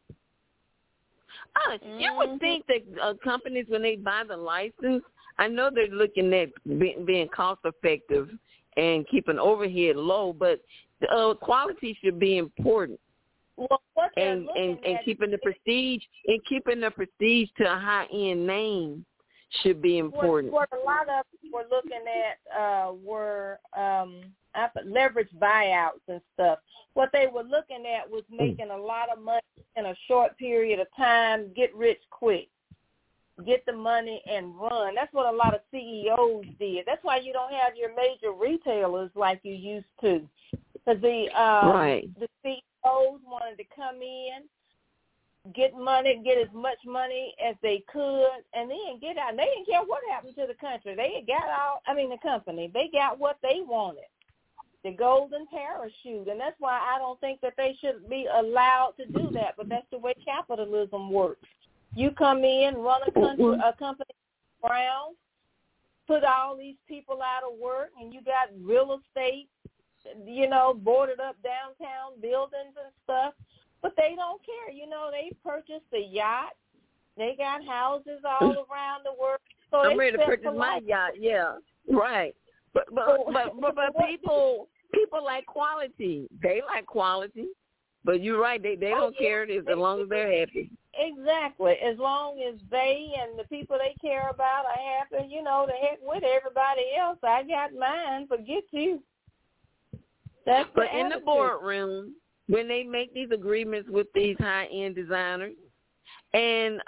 You would think that companies, when they buy the license, I know they're looking at being cost effective and keeping overhead low, but quality should be important. Well, what and keeping the prestige to a high end name should be important. What a lot of people were looking at were leverage buyouts and stuff. What they were looking at was making a lot of money in a short period of time, get rich quick, get the money and run. That's what a lot of CEOs did. That's why you don't have your major retailers like you used to. Because the CEOs wanted to come in, get money, get as much money as they could, and then get out. And they didn't care what happened to the country. The company. They got what they wanted, the golden parachute. And that's why I don't think that they should be allowed to do that. But that's the way capitalism works. You come in, run a company around, put all these people out of work, and you got real estate, boarded up downtown buildings and stuff. But they don't care. They purchased a yacht. They got houses all around the world. So I'm ready to purchase my yacht. Yeah, right. But people like quality. They like quality. But you're right. They don't care as long as they're happy. Exactly. As long as they and the people they care about are happy, the heck with everybody else. I got mine. Forget you. That's but in the boardroom, when they make these agreements with these high-end designers, and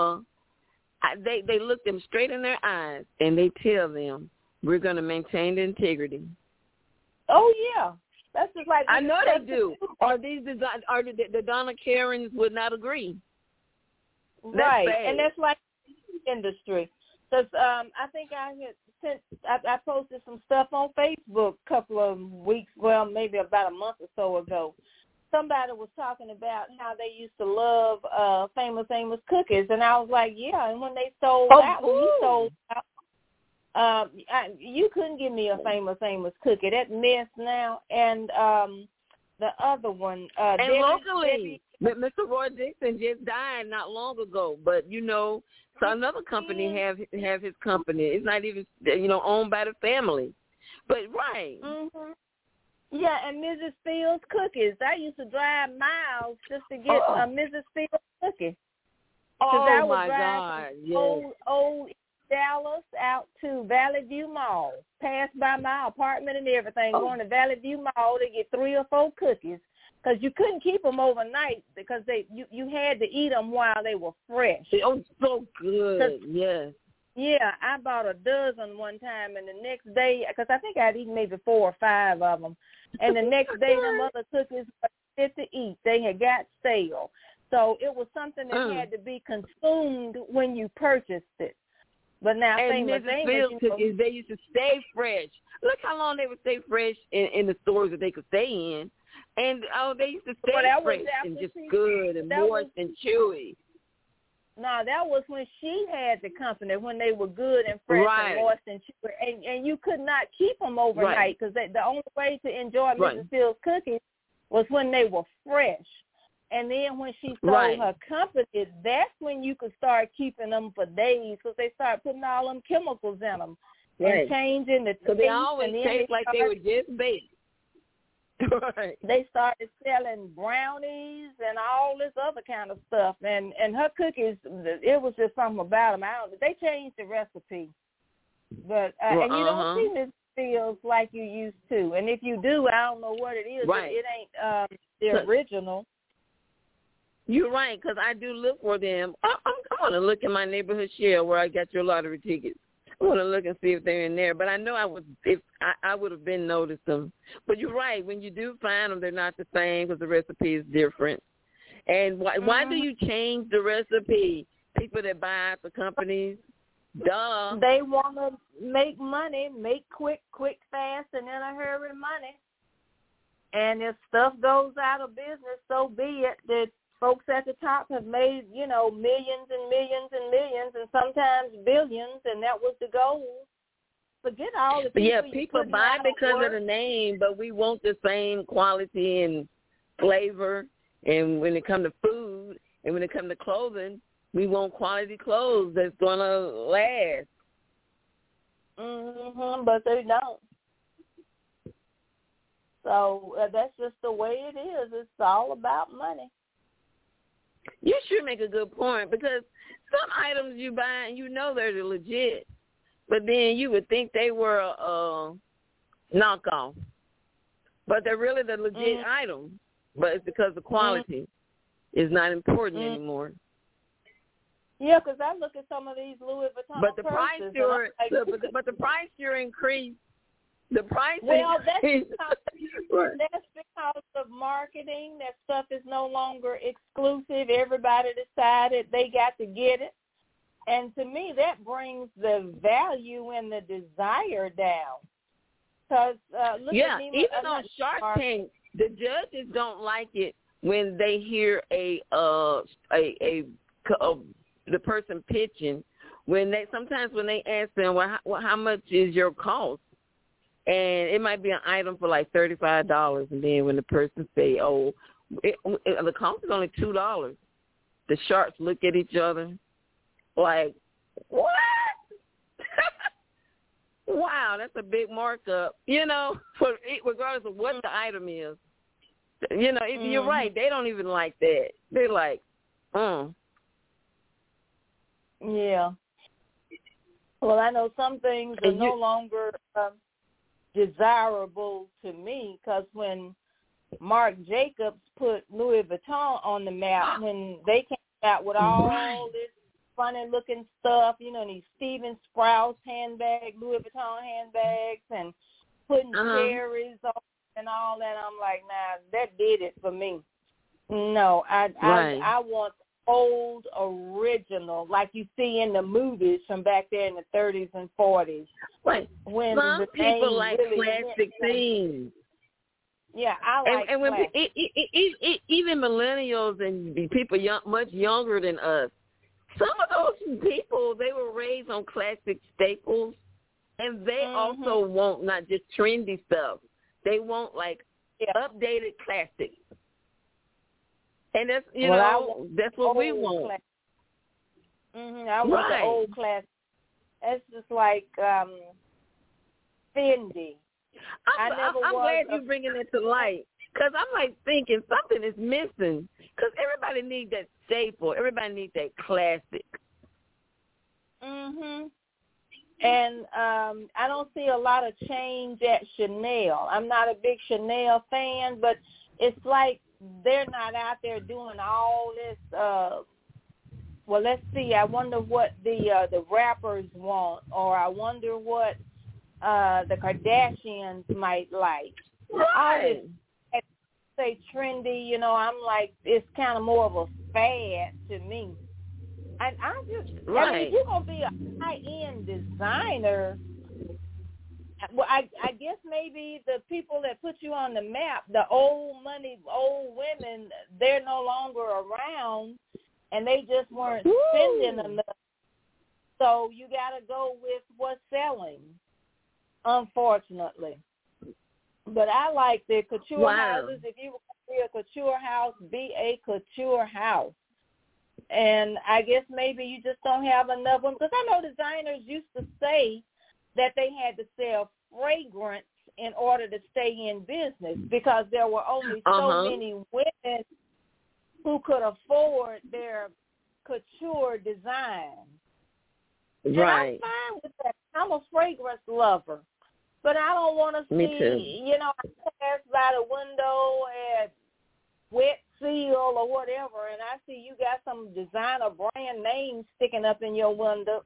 they look them straight in their eyes, and they tell them, we're going to maintain the integrity. Oh, yeah. That's just like... I know they do. Or the Donna Karens would not agree. Right. And that's like the industry. Because I think I posted some stuff on Facebook a couple of weeks, well, maybe about a month or so ago. Somebody was talking about how they used to love Famous Amos cookies, and I was like, yeah. And when they sold out, when you sold out, you couldn't give me a Famous Amos cookie. That mess now. And the other one, and locally, Mr. Roy Dixon just died not long ago. But so another company have his company. It's not even owned by the family. But right. Mm-hmm. Yeah, and Mrs. Fields cookies. I used to drive miles just to get a Mrs. Fields cookie. Oh, my God. Yes. Old Dallas out to Valley View Mall. Passed by my apartment and everything. Going to Valley View Mall to get 3 or 4 cookies. Because you couldn't keep them overnight because you had to eat them while they were fresh. Oh, so good. Yes. Yeah, I bought a dozen one time, and the next day, because I think I'd eaten maybe 4 or 5 of them, and the next day, them other cookies were fit to eat. They had got stale. So it was something that had to be consumed when you purchased it. But now, and Mrs. Fields cookies, they used to stay fresh. Look how long they would stay fresh in the stores that they could stay in. And they used to stay fresh and just good and moist and chewy. No, that was when she had the company, when they were good and fresh and moist and chewy. And you could not keep them overnight because the only way to enjoy Mrs. Fields cookies was when they were fresh. And then when she sold her company, that's when you could start keeping them for days because they started putting all them chemicals in them and changing the taste. So they always taste like they were just baked. Right. They started selling brownies and all this other kind of stuff, and her cookies, it was just something about them. They changed the recipe, but and you don't see Miss Fields like you used to. And if you do, I don't know what it is. Right. It ain't the original. You're right, because I do look for them. I'm going to look in my neighborhood share where I got your lottery tickets. I want to look and see if they're in there. But I know I would have been noticed them. But you're right. When you do find them, they're not the same because the recipe is different. And why do you change the recipe? People that buy out the companies, duh. They want to make money, make quick, fast, and in a hurry money. And if stuff goes out of business, so be it. The folks at the top have made, millions and millions and millions and sometimes billions, and that was the goal. Forget all the people. Yeah, people buy because of the name, but we want the same quality and flavor. And when it comes to food and when it comes to clothing, we want quality clothes that's going to last. But they don't. So that's just the way it is. It's all about money. You sure make a good point because some items you buy and they're legit, but then you would think they were a knockoff, but they're really the legit item. But it's because the quality is not important anymore. Yeah, because I look at some of these Louis Vuitton but the purses, price sure, but the price sure increased. The price. Well, that's because of marketing. That stuff is no longer exclusive. Everybody decided they got to get it. And to me, that brings the value and the desire down. Because look at me. Even on Shark Tank, the judges don't like it when they hear the person pitching. Sometimes when they ask them, well, how much is your cost? And it might be an item for like $35, and then when the person say, the cost is only $2, the sharks look at each other like, what? Wow, that's a big markup, regardless of what the item is. You know, you're right. They don't even like that. They're like, Yeah. Well, I know some things are no longer desirable to me, because when Marc Jacobs put Louis Vuitton on the map, when they came out with all this funny-looking stuff, you know, these Steven Sprouse handbags, Louis Vuitton handbags, and putting cherries on and all that, I'm like, nah, that did it for me. No, I want old original, like you see in the movies from back there in the 30s and 40s. Right. When some people like really classic things. Yeah, I like and when even millennials and people much younger than us, some of those people, they were raised on classic staples, and they also want not just trendy stuff. They want, like, updated classics. And that's, that's what we want. I want the old classic. It's just like Fendi. I'm glad you're bringing it to light, because I'm like thinking something is missing, because everybody needs that staple. Everybody needs that classic. And I don't see a lot of change at Chanel. I'm not a big Chanel fan, but it's like they're not out there doing all this. Well, let's see. I wonder what the rappers want, or I wonder what the Kardashians might like. All this, say, trendy, you know, I'm like, it's kind of more of a fad to me. And I just, I mean, if you're going to be a high-end designer, well, I guess maybe the people that put you on the map, the old money, old women, they're no longer around, and they just weren't spending enough. So you got to go with what's selling, unfortunately. But I like the couture houses. If you want to be a couture house, be a couture house. And I guess maybe you just don't have enough of them. Because I know designers used to say that they had to sell fragrance in order to stay in business, because there were only so many women who could afford their couture design. And I'm fine with that. I'm a fragrance lover. But I don't want to see, you know, I pass by the window at Wet Seal or whatever, and I see you got some designer brand names sticking up in your window.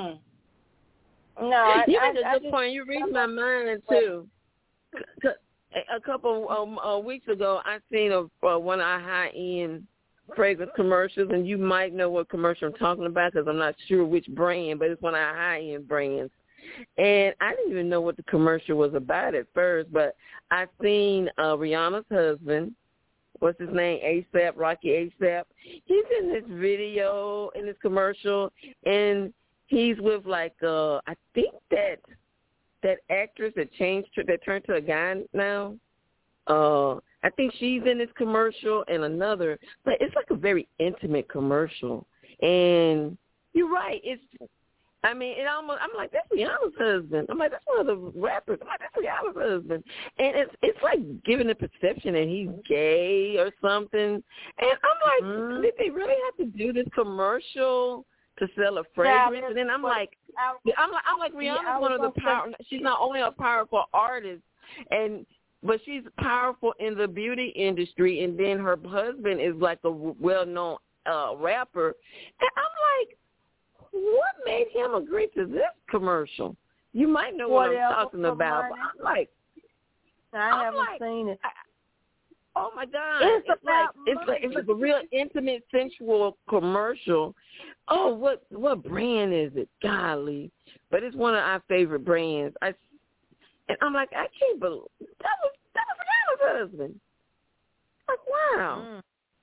No, you make a good point. You read my mind too. A couple weeks ago, I seen one of our high-end fragrance commercials, and you might know what commercial I'm talking about, because I'm not sure which brand, but it's one of our high-end brands. And I didn't even know what the commercial was about at first, but I seen Rihanna's husband. What's his name? ASAP, Rocky ASAP. He's in this video, in this commercial, and he's with, like, I think that actress that turned to a guy now. I think she's in this commercial, and another, but it's like a very intimate commercial. And you're right. I'm like, that's Rihanna's husband. I'm like, that's one of the rappers. I'm like, that's Rihanna's husband. And it's like giving the perception that he's gay or something. And I'm like, did they really have to do this commercial to sell a fragrance? And then I'm like, Rihanna's one of the she's not only a powerful artist, but she's powerful in the beauty industry. And then her husband is like a well-known rapper. And I'm like, what made him agree to this commercial? You might know what I'm talking about, but I'm like, I haven't seen it. Oh my God! It's like a real intimate, sensual commercial. Oh, what brand is it? Golly, but it's one of our favorite brands. And I'm like, I can't believe that was Rihanna's husband. Like, wow.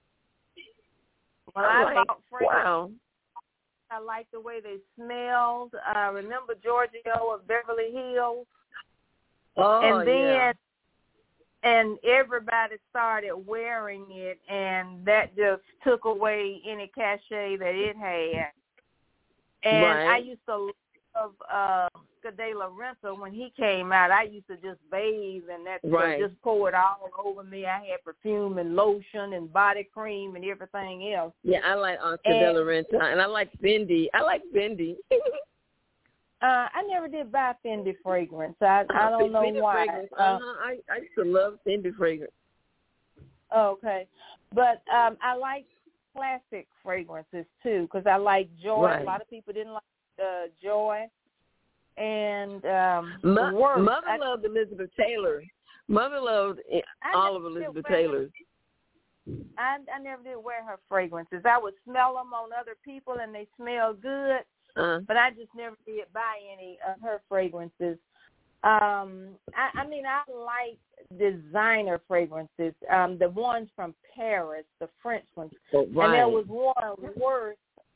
Well, wow. I like the way they smelled. Remember Giorgio of Beverly Hills? Oh, and then, and everybody started wearing it, and that just took away any cachet that it had. And I used to love Oscar de la Renta, when he came out, I used to just bathe and that just pour it all over me. I had perfume and lotion and body cream and everything else. Yeah, I like Oscar de la Renta, and I like Fendi. I never did buy Fendi fragrance. I don't know why. I used to love Fendi fragrance. Okay. But I like classic fragrances, too, because I like Joy. Right. A lot of people didn't like Joy. And Mother loved Elizabeth Taylor. Mother loved all of Elizabeth Taylor's. I never did wear her fragrances. I would smell them on other people, and they smell good. But I just never did buy any of her fragrances. I like designer fragrances, the ones from Paris, the French ones. Right. And there was one, Worth,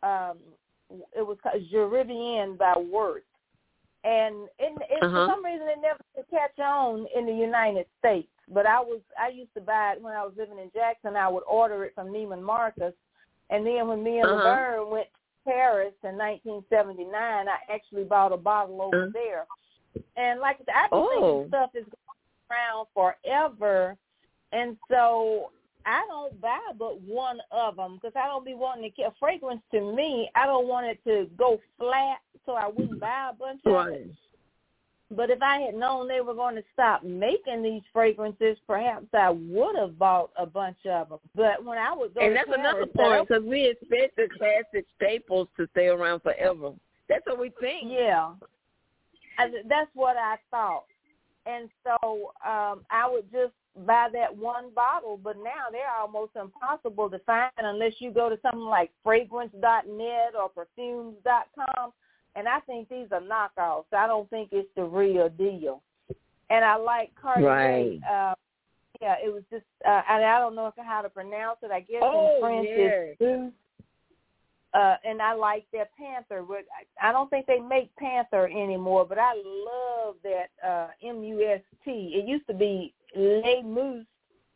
it was called Je Reviens by Worth. And for some reason it never could catch on in the United States. But I used to buy it when I was living in Jackson. I would order it from Neiman Marcus. And then when me and Laverne went Paris in 1979, I actually bought a bottle over there. And like I been thinking stuff is going around forever, and so I don't buy but one of them because I don't be wanting to get a fragrance. To me, I don't want it to go flat, so I wouldn't buy a bunch of it. But if I had known they were going to stop making these fragrances, perhaps I would have bought a bunch of them. But when I would go and to that's Paris, another point, because we expect the classic staples to stay around forever. That's what we think. Yeah. That's what I thought. And so I would just buy that one bottle, but now they're almost impossible to find unless you go to something like fragrance.net or perfumes.com. And I think these are knockoffs. I don't think it's the real deal. And I like Cartier. Right. It was just, and I don't know how to pronounce it. I guess in French it's Boost. And I like their Panther. I don't think they make Panther anymore, but I love that M-U-S-T. It used to be Les Must,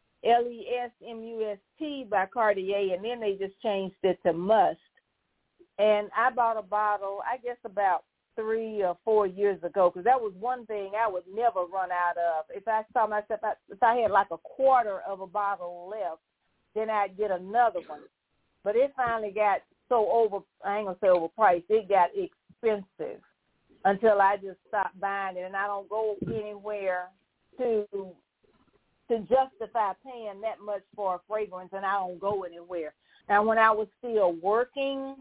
L-E-S-M-U-S-T by Cartier, and then they just changed it to Must. And I bought a bottle, I guess about 3 or 4 years ago, because that was one thing I would never run out of. If I saw myself, if I had like a quarter of a bottle left, then I'd get another one. But it finally got so I ain't going to say overpriced, it got expensive until I just stopped buying it. And I don't go anywhere to justify paying that much for a fragrance, and I don't go anywhere. Now, when I was still working,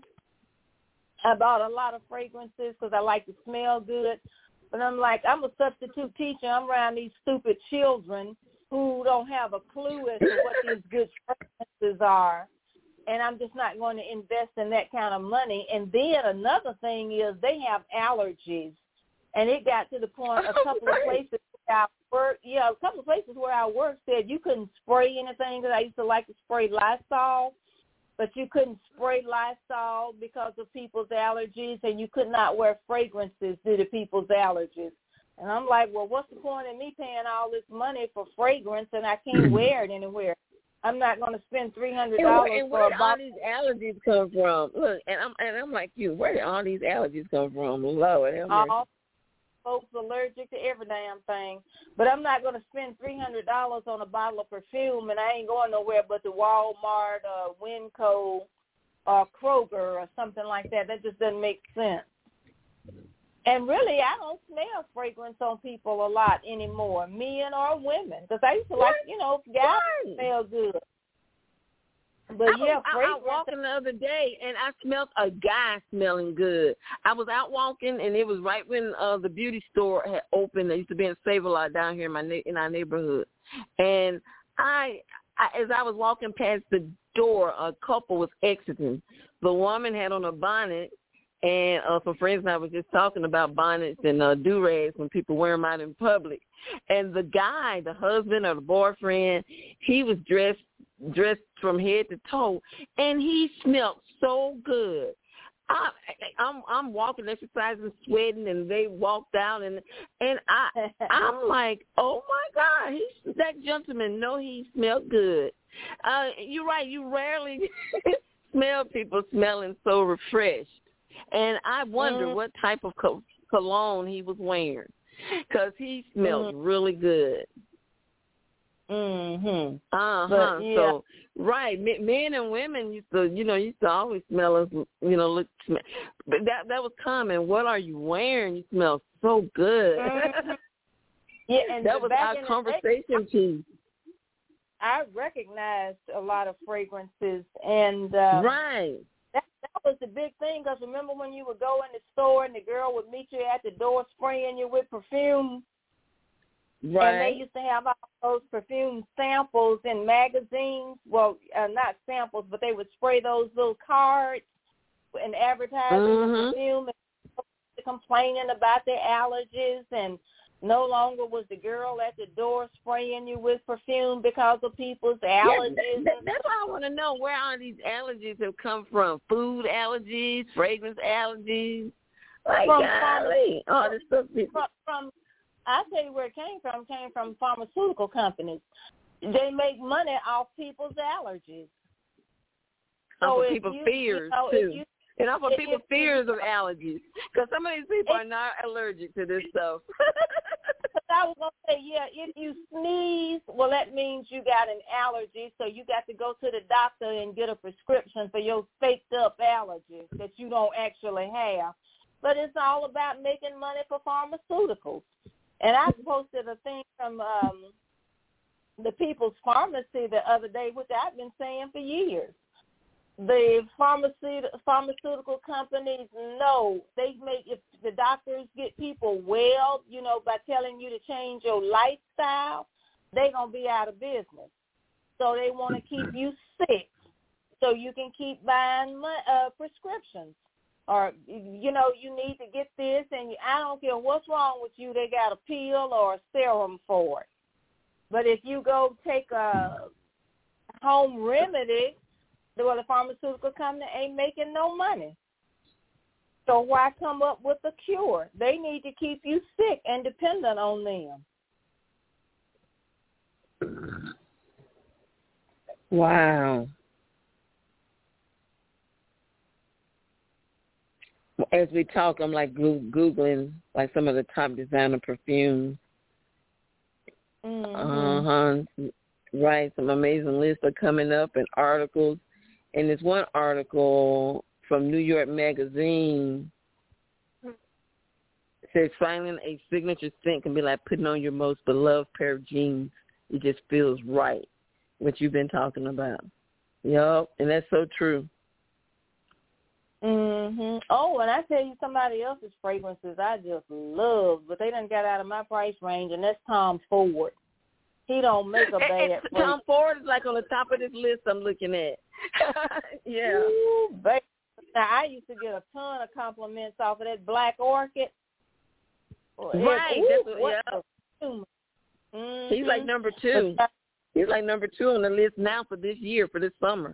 I bought a lot of fragrances because I like to smell good. But I'm like, I'm a substitute teacher. I'm around these stupid children who don't have a clue as to what these good fragrances are. And I'm just not going to invest in that kind of money. And then another thing is they have allergies. And it got to the point a couple of places where I work, a couple of places where I worked said you couldn't spray anything, because I used to like to spray Lysol. But you couldn't spray Lysol because of people's allergies, and you could not wear fragrances due to people's allergies. And I'm like, well, what's the point in me paying all this money for fragrance and I can't wear it anywhere? I'm not going to spend $300 and for where a did bottle. all these allergies come from? Look, and I'm like you. Where did all these allergies come from? Lord, all folks allergic to every damn thing. But I'm not going to spend $300 on a bottle of perfume, and I ain't going nowhere but to Walmart or Winco or Kroger or something like that. That just doesn't make sense. And really, I don't smell fragrance on people a lot anymore, men or women, because I used to like, guys smell good. But I was out walking the other day, and I smelled a guy smelling good. I was out walking, and it was right when the beauty store had opened. There used to be in Save-A-Lot down here in our neighborhood. And as I was walking past the door, a couple was exiting. The woman had on a bonnet, and some friends and I were just talking about bonnets and do-rags when people wear them out in public. And the guy, the husband or the boyfriend, he was dressed from head to toe, and he smelled so good. I'm walking, exercising, sweating, and they walked out, and I'm like, oh my God, that gentleman know he smelled good. You're right, you rarely smell people smelling so refreshed, and I wonder what type of cologne he was wearing, because he smelled really good. Mhm. But, yeah. So right, men and women used to always smell us, look. But that was common. What are you wearing? You smell so good. Mm-hmm. Yeah, and that was our conversation piece. I recognized a lot of fragrances, and right. That was the big thing, because remember when you would go in the store and the girl would meet you at the door spraying you with perfume? Right. And they used to have all those perfume samples in magazines. Well, not samples, but they would spray those little cards and advertising the perfume, and complaining about their allergies, and no longer was the girl at the door spraying you with perfume because of people's allergies. That's why I want to know, where all these allergies have come from. Food allergies, fragrance allergies. Like, golly, all this stuff. I'll tell you where it came from pharmaceutical companies. They make money off people's allergies. Off of people's fears, too. And off of people's fears of allergies. Because some of these people are not allergic to this stuff. I was going to say, if you sneeze, well, that means you got an allergy, so you got to go to the doctor and get a prescription for your faked-up allergy that you don't actually have. But it's all about making money for pharmaceuticals. And I posted a thing from the People's Pharmacy the other day, which I've been saying for years. The pharmaceutical companies know if the doctors get people well, by telling you to change your lifestyle, they're going to be out of business. So they want to keep you sick so you can keep buying prescriptions. Or, you need to get this, and I don't care what's wrong with you, they got a pill or a serum for it. But if you go take a home remedy, well, the pharmaceutical company ain't making no money. So why come up with a cure? They need to keep you sick and dependent on them. Wow. As we talk, I'm like Googling like some of the top designer perfumes. Right, some amazing lists are coming up and articles. And there's one article from New York Magazine. It says, finding a signature scent can be like putting on your most beloved pair of jeans. It just feels right, what you've been talking about. Yup, and that's so true. Oh, and I tell you somebody else's fragrances I just love, but they done got out of my price range, and that's Tom Ford. He don't make a bad fragrance. Tom Ford is like on the top of this list I'm looking at. Yeah. Ooh, baby. Now, I used to get a ton of compliments off of that Black Orchid. Right. He's like number 2. He's like number 2 on the list now for this year, for this summer.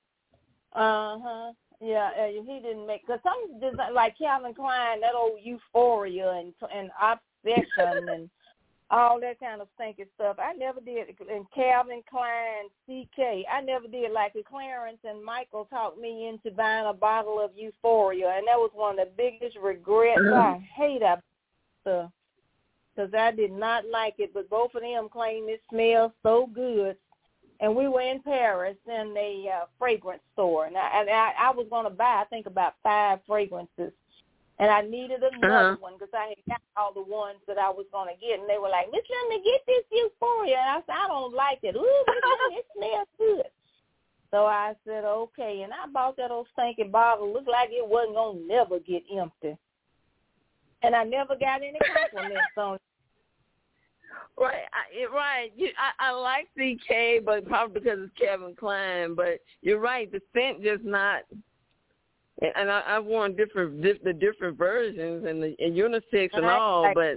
Yeah, he didn't make, because some design, like Calvin Klein, that old Euphoria and Obsession and all that kind of stinky stuff. I never did. And Calvin Klein, CK, I never did. Like Clarence and Michael talked me into buying a bottle of Euphoria, and that was one of the biggest regrets. I hate that stuff because I did not like it, but both of them claimed it smells so good. And we were in Paris in a fragrance store, and I was going to buy, I think, about 5 fragrances. And I needed another one because I had got all the ones that I was going to get. And they were like, Miss Linda, get this Euphoria. And I said, I don't like it. Ooh, Miss Linda, it smells good. So I said, okay. And I bought that old stinking bottle. Looked like it wasn't going to never get empty. And I never got any compliments on it. Right. I like CK, but probably because it's Calvin Klein. But you're right. The scent just not... And I've worn the different versions and unisex and all, but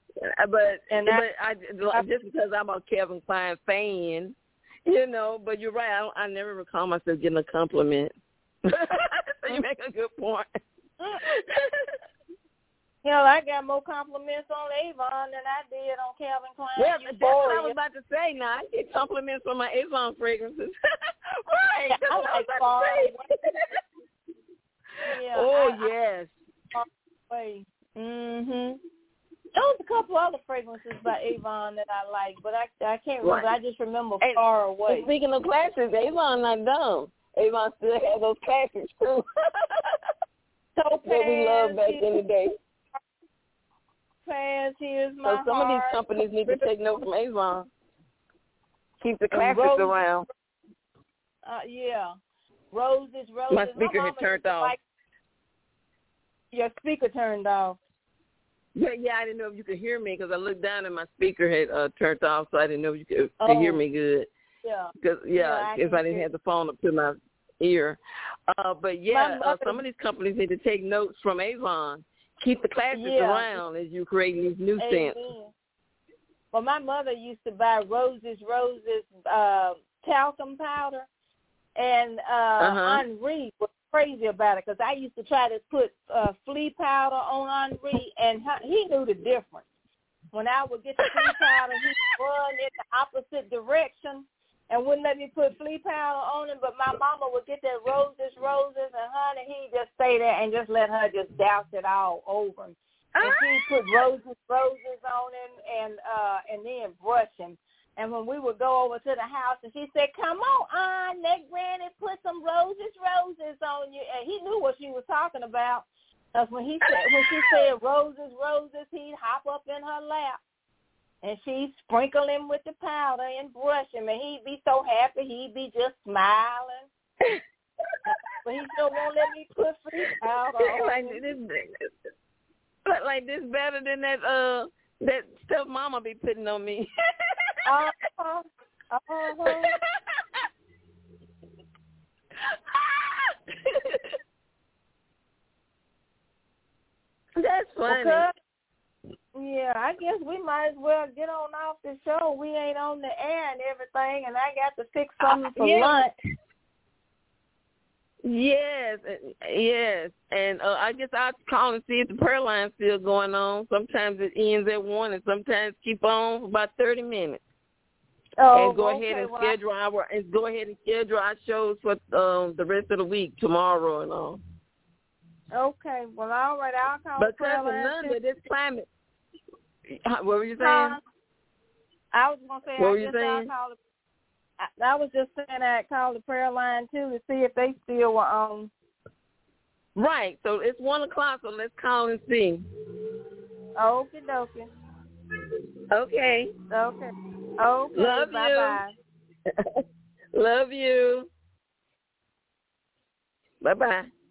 just because I'm a Calvin Klein fan, But you're right. I never recall myself getting a compliment. So you make a good point. I got more compliments on Avon than I did on Calvin Klein. Well, that's what I was about to say. Now I get compliments on my Avon fragrances. Right. That's what I was about to say. Yeah, yes. Mhm. There was a couple other fragrances by Avon that I like, but I can't remember. I just remember Far Away. And speaking of classics, Avon not dumb. Avon still has those classics too. Topaz, that we loved back in the day. Topaz, Here's My So some of these Heart. companies need to take note from Avon. Keep the classics around. Yeah. Roses. My speaker had turned off. Your speaker turned off. Yeah, I didn't know if you could hear me because I looked down and my speaker had turned off, so I didn't know if you could hear me good. Yeah. Because if I didn't have the phone up to my ear. But some of these companies need to take notes from Avon. Keep the classics around as you create these new scents. Well, my mother used to buy Roses, talcum powder, and Henri was crazy about it because I used to try to put flea powder on Henri, and he knew the difference. When I would get the flea powder, he'd run in the opposite direction and wouldn't let me put flea powder on him, but my mama would get that Roses, and honey, he'd just stay there and just let her just douse it all over him. And she'd put roses on him and then brush him. And when we would go over to the house, and she said, "Come on, let Granny put some roses on you." And he knew what she was talking about. Because when she said roses, he'd hop up in her lap, and she'd sprinkle him with the powder and brush him, and he'd be so happy. He'd be just smiling. But he still won't let me put free powder on him. Like this better than that stuff Mama be putting on me. That's funny. Yeah, I guess we might as well get on off the show. We ain't on the air and everything, and I got to fix something for lunch. Yes, and I guess I'll call and see if the prayer line's still going on. Sometimes it ends at 1, and sometimes keep on for about 30 minutes. And go ahead and schedule our shows for the rest of the week, tomorrow and all. Okay, well, all right, I'll call the prayer line. Because under this climate, what were you saying? I was going to say, I was just saying I'd call the prayer line, too, to see if they still were on. Right. So it's 1 o'clock, so let's call and see. Okie dokie. Okay. Okay. Love bye-bye. You. Love you. Bye-bye.